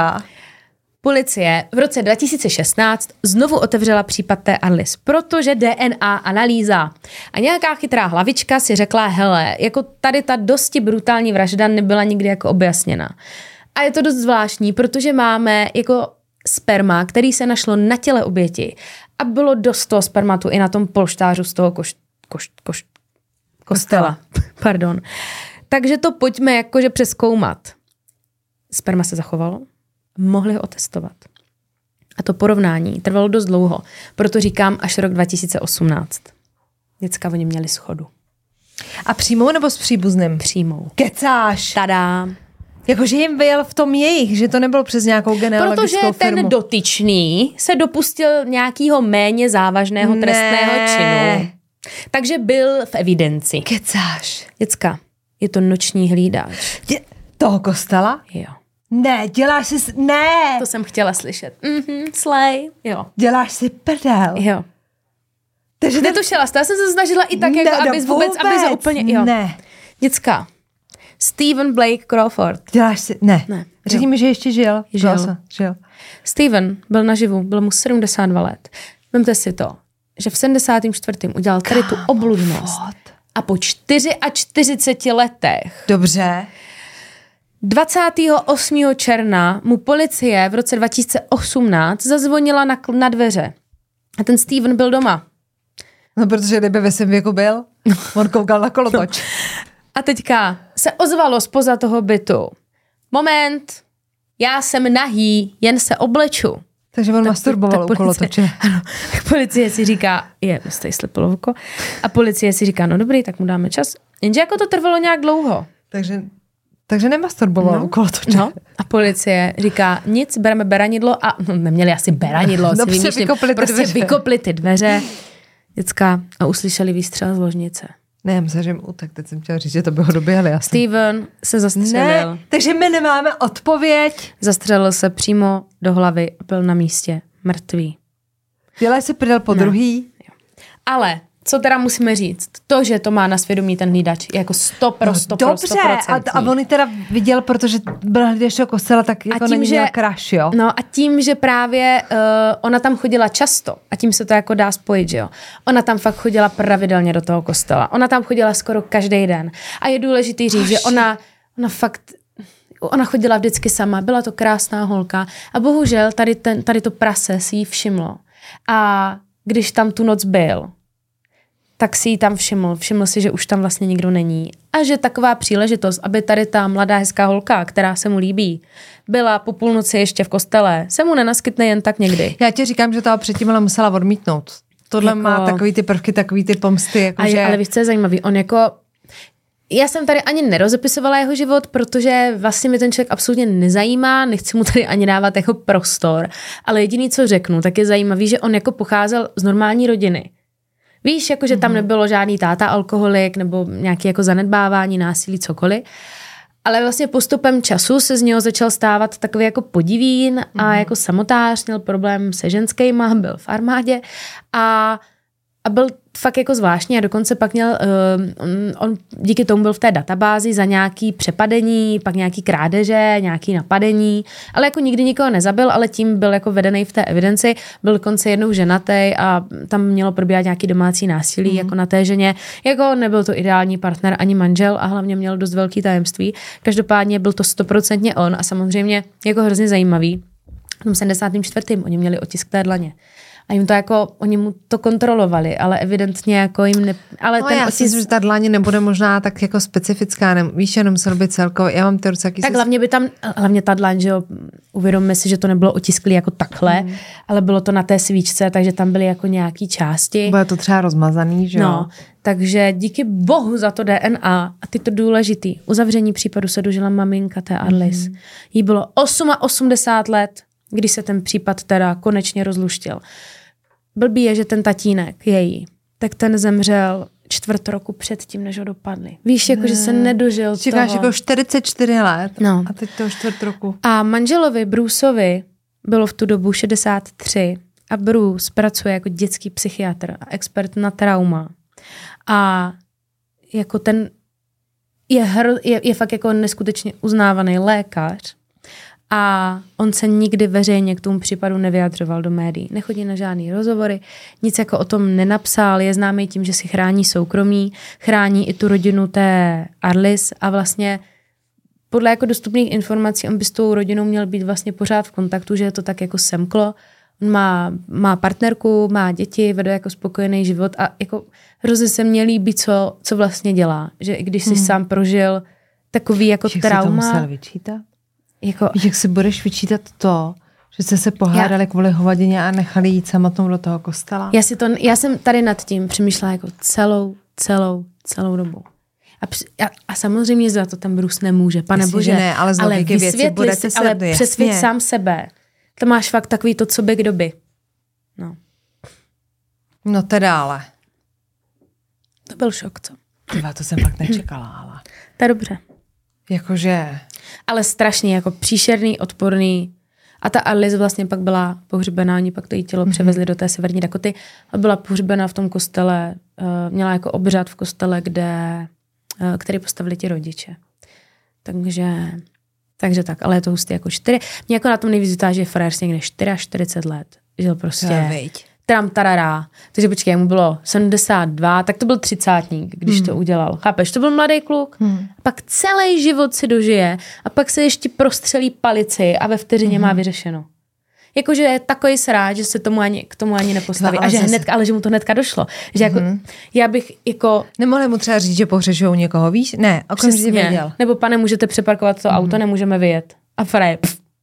Policie v roce dva tisíce šestnáct znovu otevřela případ té Arlis, protože D N A analýza. A nějaká chytrá hlavička si řekla, hele, jako tady ta dosti brutální vražda nebyla nikdy jako objasněna. A je to dost zvláštní, protože máme jako sperma, který se našlo na těle oběti a bylo dost toho spermatu i na tom polštářu z toho koš, koš, koš, kostela. Pardon. Takže to pojďme jakože přezkoumat. Sperma se zachovalo. Mohli ho otestovat. A to porovnání trvalo dost dlouho. Proto říkám až rok dva tisíce osmnáct. Děcka oni měli schodu. A přímou nebo s příbuzným? Přímou. Kecáš. Tada. Jakože jim vyjel v tom jejich, že to nebylo přes nějakou genealogickou Protože firmu. ten dotyčný se dopustil nějakého méně závažného ne. trestného činu. Takže byl v evidenci. Kecáš. Děcka, je to noční hlídač. Dě- toho kostela? Jo. Ne, děláš si... S- ne! To jsem chtěla slyšet. Mhm, slay. Jo. Děláš si prdel. Jo. Takže netušila jsi, já jsem se snažila i tak, ne, jako, no abys vůbec, vůbec, aby se úplně... Jo. Ne. Děcka, Stephen Blake Crawford. Děláš si... Ne. Ne. Řekni mi, že ještě žil. Žil. Se, žil. Steven byl naživu, bylo mu sedmdesát dva let. Vemte si to, že v sedmdesátém čtvrtém udělal tady tu obludnost. A po čtyřiceti čtyři letech... Dobře. dvacátého osmého června mu policie v roce dva tisíce osmnáct zazvonila na, na dveře. A ten Steven byl doma. No, protože kdyby ve svém věku byl, on koukal na kolotoč. No. A teďka se ozvalo zpoza toho bytu. Moment, já jsem nahý, jen se obleču. Takže on tak, masturboval u kolotoče. Ano, tak policie si říká, je, jste sliplo oko. A policie si říká, no dobrý, tak mu dáme čas. Jenže jako to trvalo nějak dlouho. Takže... Takže nemasturboval no, u kolotoče. No. A policie říká, nic, bereme beranidlo a no, neměli asi beranidlo. No, si vykopli prostě dveře. vykopli ty dveře. Děcka a uslyšeli výstřel z ložnice. Ne, já myslím, že mu utek, teď jsem chtěla říct, že to by ho doběhli asi. Steven se zastřelil. Ne, takže my nemáme odpověď. Zastřelil se přímo do hlavy a byl na místě mrtvý. Dělaj si prdel po ne. druhý. Ale co teda musíme říct? To, že to má na svědomí ten hlídač, je jako sto pro sto pro Dobře, a, a on ji teda viděl, protože byl hlídač do kostela, tak jako není měl crush, jo? No a tím, že právě uh, ona tam chodila často, a tím se to jako dá spojit, že jo? Ona tam fakt chodila pravidelně do toho kostela. Ona tam chodila skoro každý den. A je důležitý říct, oh, že ona, ona fakt... Ona chodila vždycky sama, byla to krásná holka a bohužel tady, ten, tady to prase si jí všimlo. A když tam tu noc byl, tak si ji tam všiml. Všiml si, že už tam vlastně nikdo není. A že taková příležitost, aby tady ta mladá hezká holka, která se mu líbí, byla po půlnoci ještě v kostele, se mu nenaskytne jen tak někdy. Já ti říkám, že toho předtím ale musela odmítnout. Tohle jako... má takový ty prvky, takový ty pomsty. Jako a je, že... Ale víš, co je zajímavý? On jako... Já jsem tady ani nerozepisovala jeho život, protože vlastně mi ten člověk absolutně nezajímá, nechci mu tady ani dávat jako prostor, ale jediný, co řeknu, tak je zajímavý, že on jako pocházel z normální rodiny. Víš, jako že tam nebylo žádný táta alkoholik nebo nějaké jako zanedbávání, násilí, cokoliv. Ale vlastně postupem času se z něho začal stávat takový jako podivín a jako samotář, měl problém se ženskýma, byl v armádě a A byl fakt jako zvláštní a dokonce pak měl, uh, on, on díky tomu byl v té databázi za nějaký přepadení, pak nějaký krádeže, nějaký napadení, ale jako nikdy nikoho nezabil, ale tím byl jako vedený v té evidenci, byl dokonce jednou ženatý a tam mělo probíhat nějaký domácí násilí mm. jako na té ženě. Jako nebyl to ideální partner ani manžel a hlavně měl dost velký tajemství. Každopádně byl to stoprocentně on a samozřejmě jako hrozně zajímavý. V tom sedmdesátém čtvrtém oni měli otisk té dlaně. A jim to jako, oni mu to kontrolovali, ale evidentně jako jim ne... Ale no ten já otisk... si myslím, že ta dlaně nebude možná tak jako specifická, ne, víš, jenom musel být celkově, já mám ty ruce, jaký Tak jsi... hlavně by tam, hlavně ta dlaň, že jo, uvědomme si, že to nebylo otisklý jako takhle, mm. ale bylo to na té svíčce, takže tam byly jako nějaký části. Bude to třeba rozmazaný, že jo? No, takže díky bohu za to D N A a ty to důležitý. Uzavření případu se dožila maminka té Arlis. Mm. Jí bylo osmdesát osm let, když se ten případ teda konečně rozluštil. Blbý je, že ten tatínek její, tak ten zemřel čtvrt roku před tím, než ho dopadli. Víš, jako, že se nedožil Čekáš toho. jako čtyřicet čtyři let no. a teď to čtvrt roku. A manželovi Bruceovi bylo v tu dobu šedesát tři a Bruce pracuje jako dětský psychiatr a expert na trauma. A jako ten je, hr, je, je fakt jako neskutečně uznávaný lékař. A on se nikdy veřejně k tomu případu nevyjadřoval do médií. Nechodí na žádný rozhovory, nic jako o tom nenapsal, je známý tím, že si chrání soukromí, chrání i tu rodinu té Arlis a vlastně podle jako dostupných informací on by s tou rodinou měl být vlastně pořád v kontaktu, že je to tak jako semklo. On má, má partnerku, má děti, vede jako spokojený život a jako hrozně se mně líbí, co, co vlastně dělá. Že i když jsi hmm. sám prožil takový jako Však trauma. Si to musel vyčítat? Jako, Víš, jak si budeš vyčítat to, že jste se pohádali já, kvůli hovadině a nechali jít samotnou do toho kostela? Já, si to, já jsem tady nad tím přemýšlela jako celou, celou, celou dobu. A, a, a samozřejmě za to ten Bruce nemůže, pane Myslím, bože. ne, ale z ale logiky věci budete si, ale jasně. přesvěd sám sebe. To máš fakt takový to, co by kdo by. No. No teda ale. To byl šok, co? Tyva, to jsem fakt nečekala, ale. To je dobře. Jakože... Ale strašný, jako příšerný, odporný. A ta Arlis vlastně pak byla pohřbená, oni pak to její tělo mm-hmm. převezli do té severní Dakoty a byla pohřbená v tom kostele, uh, měla jako obřad v kostele, kde, uh, který postavili ti rodiče. Takže, takže tak, ale je to hustý jako čtyři. Mě jako na tom nejvíc vytá, že je frajer někde čtyřicet čtyři let. Žil prostě tram tarará. Takže počkej, mu bylo sedmdesát dva, tak to byl třicátník, když hmm. to udělal. Chápeš, to byl mladý kluk. Hmm. Pak celý život si dožije a pak se ještě prostřelí palici a ve vteřině hmm. má vyřešeno. Jakože je takový sráč, že se tomu ani, k tomu ani nepostaví. A že hnedka, ale že mu to hnedka došlo. Že jako, hmm. já bych jako... Nemohli mu třeba říct, že pohřešujou někoho, víš? Ne, okamžitě věděl. Nebo pane, můžete přeparkovat to hmm. auto, nemůžeme vyjet. A fraje,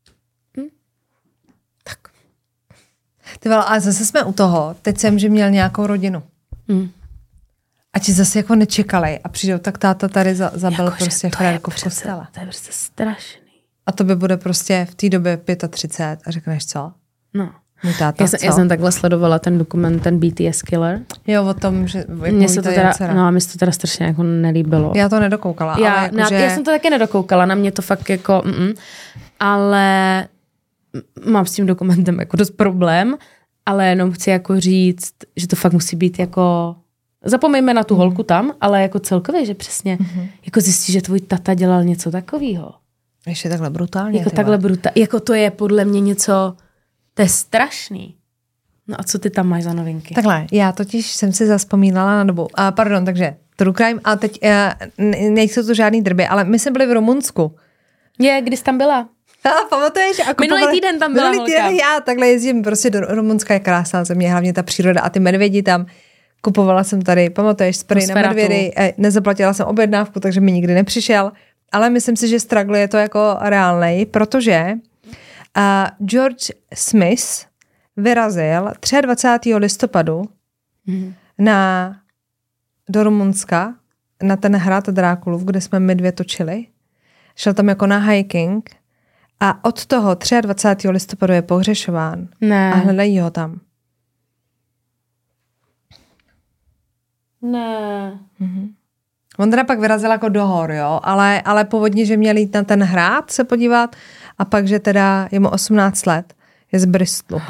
Ty vole, ale zase jsme u toho. Teď jsem, že měl nějakou rodinu. Mm. A ti zase jako nečekali a přijdou, tak táta tady za, zabil jako, prostě frérku v kostele. To je prostě strašný. A to by bude prostě v té době třicet pět a řekneš co? No. Můj táta, já, jsem, já jsem takhle sledovala ten dokument, ten B T S Killer. Jo, o tom, že... Mně se to teda, no a mi se to teda strašně jako nelíbilo. Já to nedokoukala. Já, ale jako, na, že... já jsem to taky nedokoukala, na mě to fakt jako... Mm, ale mám s tím dokumentem jako dost problém, ale jenom chci jako říct, že to fakt musí být jako Zapomeňme na tu mm. holku tam, ale jako celkově, že přesně mm-hmm. jako zjistíš, že tvůj tata dělal něco takového. Ještě takhle brutálně. Jako takhle brutálně. Jako to je podle mě něco, to je strašný. No a co ty tam máš za novinky? Takhle, já totiž jsem si zaspomínala na dobu. A pardon, takže true crime, a teď uh, nejsou to žádný drby, ale my jsme byli v Rumunsku. Je, kdy jsi tam byla? A pamatuješ? A minulý týden tam byla Minulý týden já takhle jezdím prostě do Rumunska, je krásná země, hlavně ta příroda a ty medvědi tam. Kupovala jsem tady, pamatuješ, spray na medvědy, nezaplatila jsem objednávku, takže mi nikdy nepřišel. Ale myslím si, že struggle je to jako reálnej, protože uh, George Smith vyrazil dvacátého třetího listopadu mm. na, do Rumunska na ten hrad Drákulův, kde jsme my dvě točili. Šel tam jako na hiking a od toho dvacátého třetího listopadu je pohřešován. Ne. A hledají ho tam. Ne. Mhm. On teda pak vyrazil jako do hor, jo, ale, ale původně, že měl jít na ten hrad se podívat a pak, že teda je mu osmnáct let, je z Bristolu.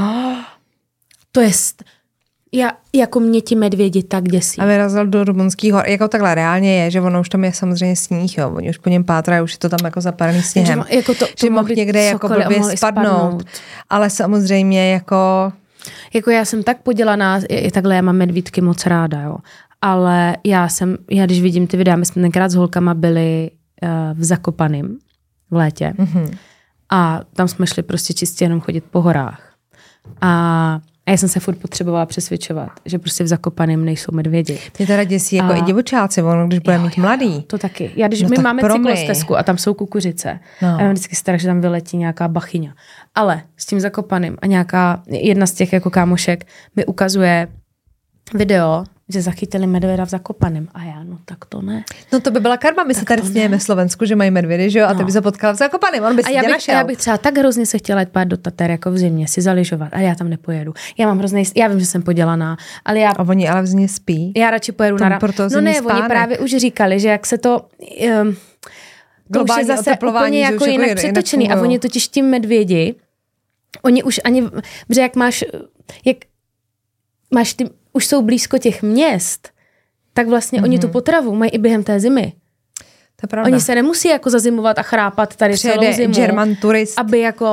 To je, st- já, jako mě ti medvědi tak děsí. A vyrazil do rumunských hor, jako takhle reálně je, že ono už tam je samozřejmě sníh, jo, oni už po něm pátrají, už je to tam jako zaparený sněhem, že, jako to, to že mohl někde jako blbě spadnout, spadnout, ale samozřejmě jako... Jako já jsem tak podělaná, je, takhle já mám medvídky moc ráda, jo. Ale já jsem, já když vidím ty videa, my jsme tenkrát s holkama byli uh, v Zakopaném v létě mm-hmm. a tam jsme šli prostě čistě jenom chodit po horách. A, a já jsem se furt potřebovala přesvědčovat, že prostě v Zakopaném nejsou medvědi. Mě teda děsí jako a... i divočáci, ono, když bude mít mladý. To taky. Já, když no my máme promiň. cyklostezku a tam jsou kukuřice, no. a já mám vždycky strach, že tam vyletí nějaká bachyňa. Ale s tím Zakopaným a nějaká, jedna z těch jako kámošek mi ukazuje video, že zachytili medvěda v Zakopaném. A já, no tak to ne. No to by byla karma, my tak se tady snějeme v Slovensku, že mají medvědy, že jo, a no. ty by se potkala v Zakopaném, on by si tě bych, našel. Já bych třeba tak hrozně se chtěla jít pát do Tater jako v zimě, si zaližovat, ale já tam nepojedu. Já mám hrozný, já vím, že jsem podělaná, ale já... A oni ale v zimě spí. Já radši pojedu Tom na... No ne, spánek. Oni právě už říkali, že jak se to... Um, to už je zase úplně jako jinak přetočený. A oni totiž tím medvědi, oni už ani... Protože jak máš... Jak máš ty, už jsou blízko těch měst, tak vlastně mm-hmm. oni tu potravu mají i během té zimy. To je pravda. Oni se nemusí jako zazimovat a chrápat tady Přijede celou zimu. German turist. Aby jako,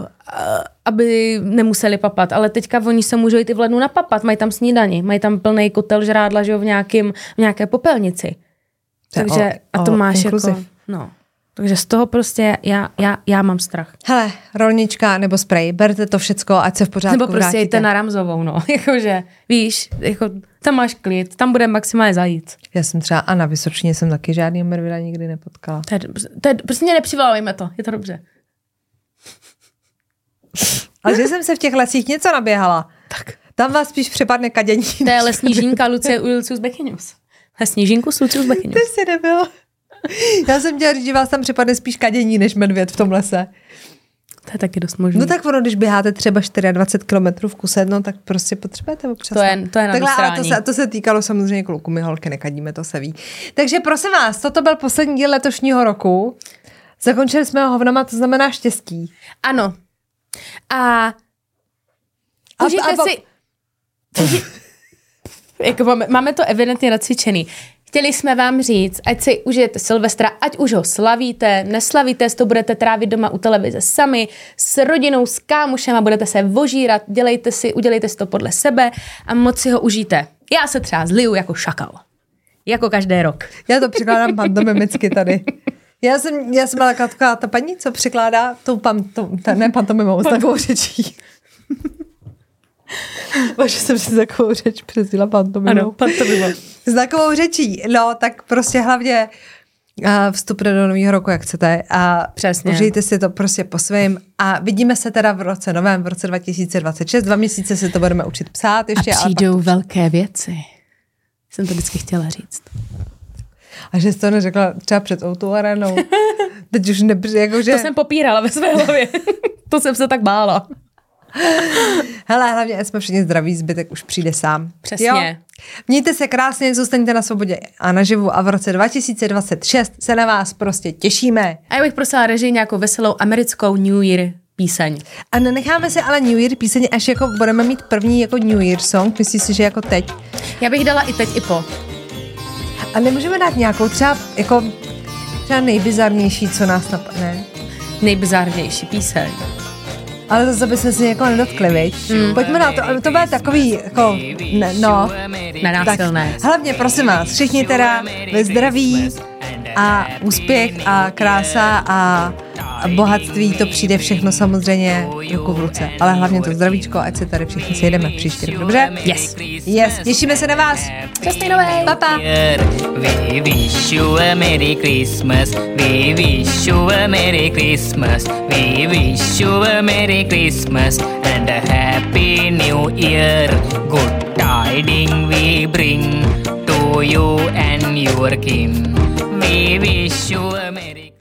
aby nemuseli papat. Ale teďka oni se můžou jít i v lednu napapat. Mají tam snídani, mají tam plný kotel žrádla, že jo, v, nějakým, v nějaké popelnici. Takže, o, a to o máš inkluziv. jako, no. Takže z toho prostě já, já, já mám strach. Hele, rolnička nebo spray, berte to všecko, ať se v pořádku Nebo prostě vrátíte. jděte na Ramzovou, no. Jakože, víš, jako, tam máš klid, tam bude maximálně zajít. Já jsem třeba, a na Vysočině jsem taky žádný medvěda nikdy nepotkala. To je, to je, prostě mě nepřivolávejme to, je to dobře. Ale že jsem se v těch lesích něco naběhala. Tak. Tam vás spíš přepadne kadění. To je lesní žínka Lucie Lucius Bechynius. Lesní žínku s Lucius Bechynius. Ty jsi nebyl. Já jsem chtěla říct, že vás tam přepadne spíš kadění než medvěd v tom lese. To je taky dost možný. No tak ono, když běháte třeba dvacet čtyři kilometrů v kuse, no tak prostě potřebujete občas. To je, to je na Takhle, ale dostrání. to se, to se týkalo samozřejmě kluků, my holky nekadíme, to se ví. Takže prosím vás, toto byl poslední díl letošního roku. Zakončili jsme ho hovnama, to znamená štěstí. Ano. A užijte a, a, si... Uži... jako máme, máme to evidentně nacvičený. Chtěli jsme vám říct, ať si užijete Silvestra, ať už ho slavíte, neslavíte, to budete trávit doma u televize sami, s rodinou, s kámošem a budete se vožírat, dělejte si, udělejte si to podle sebe a moc si ho užijte. Já se třeba zliju jako šakal. Jako každý rok. Já to překládám pantomimicky tady. Já jsem, já jsem byla taková ta paní, co překládá tou pan, tou, ta, ne pantomimou, s takovou řečí. Bože, jsem si takovou řeč přezdila pantomimou. Ano, pantomimou. S takovou řečí, no, tak prostě hlavně uh, vstupte do nového roku, jak chcete. A přesně. Užijte si to prostě po svým. A vidíme se teda v roce novém, v roce dva tisíce dvacet šest. Dva měsíce si to budeme učit psát ještě. A přijdou ale velké věci. Jsem to vždycky chtěla říct. A že jsi to neřekla třeba před Outou arenou. Teď už nepři, jakože... To jsem popírala ve své hlavě. To jsem se tak bála. Hele, hlavně jsme všichni zdraví, zbytek už přijde sám. Přesně. Jo? Mějte se krásně, zůstaňte na svobodě a naživu a v roce dva tisíce dvacet šest se na vás prostě těšíme. A já bych prosila režii nějakou veselou americkou New Year píseň. A nenecháme si ale New Year píseň, až jako budeme mít první jako New Year song, myslíš si, že jako teď? Já bych dala i teď, i po. A nemůžeme dát nějakou třeba, jako, třeba nejbizarnější, co nás napadne? Nejbizárnější píseň. Ale zase bychom si někoho nedotkli, viď? Mm. Pojďme na to, to bude takový, jako, ne, no. Nenásilné. Hlavně, prosím vás, všichni teda ve zdraví a úspěch a krása a, a bohatství, to přijde všechno samozřejmě ruku v ruce. Ale hlavně to zdravíčko, ať se tady všichni sejdeme příští rok, dobře? Yes. Yes, těšíme se na vás. Šťastný nový. Papa. We wish you a Merry Christmas. We wish you a Merry Christmas. We wish you a Merry Christmas and a Happy New Year. Good tidings we bring to you and your kin. We wish you a Merry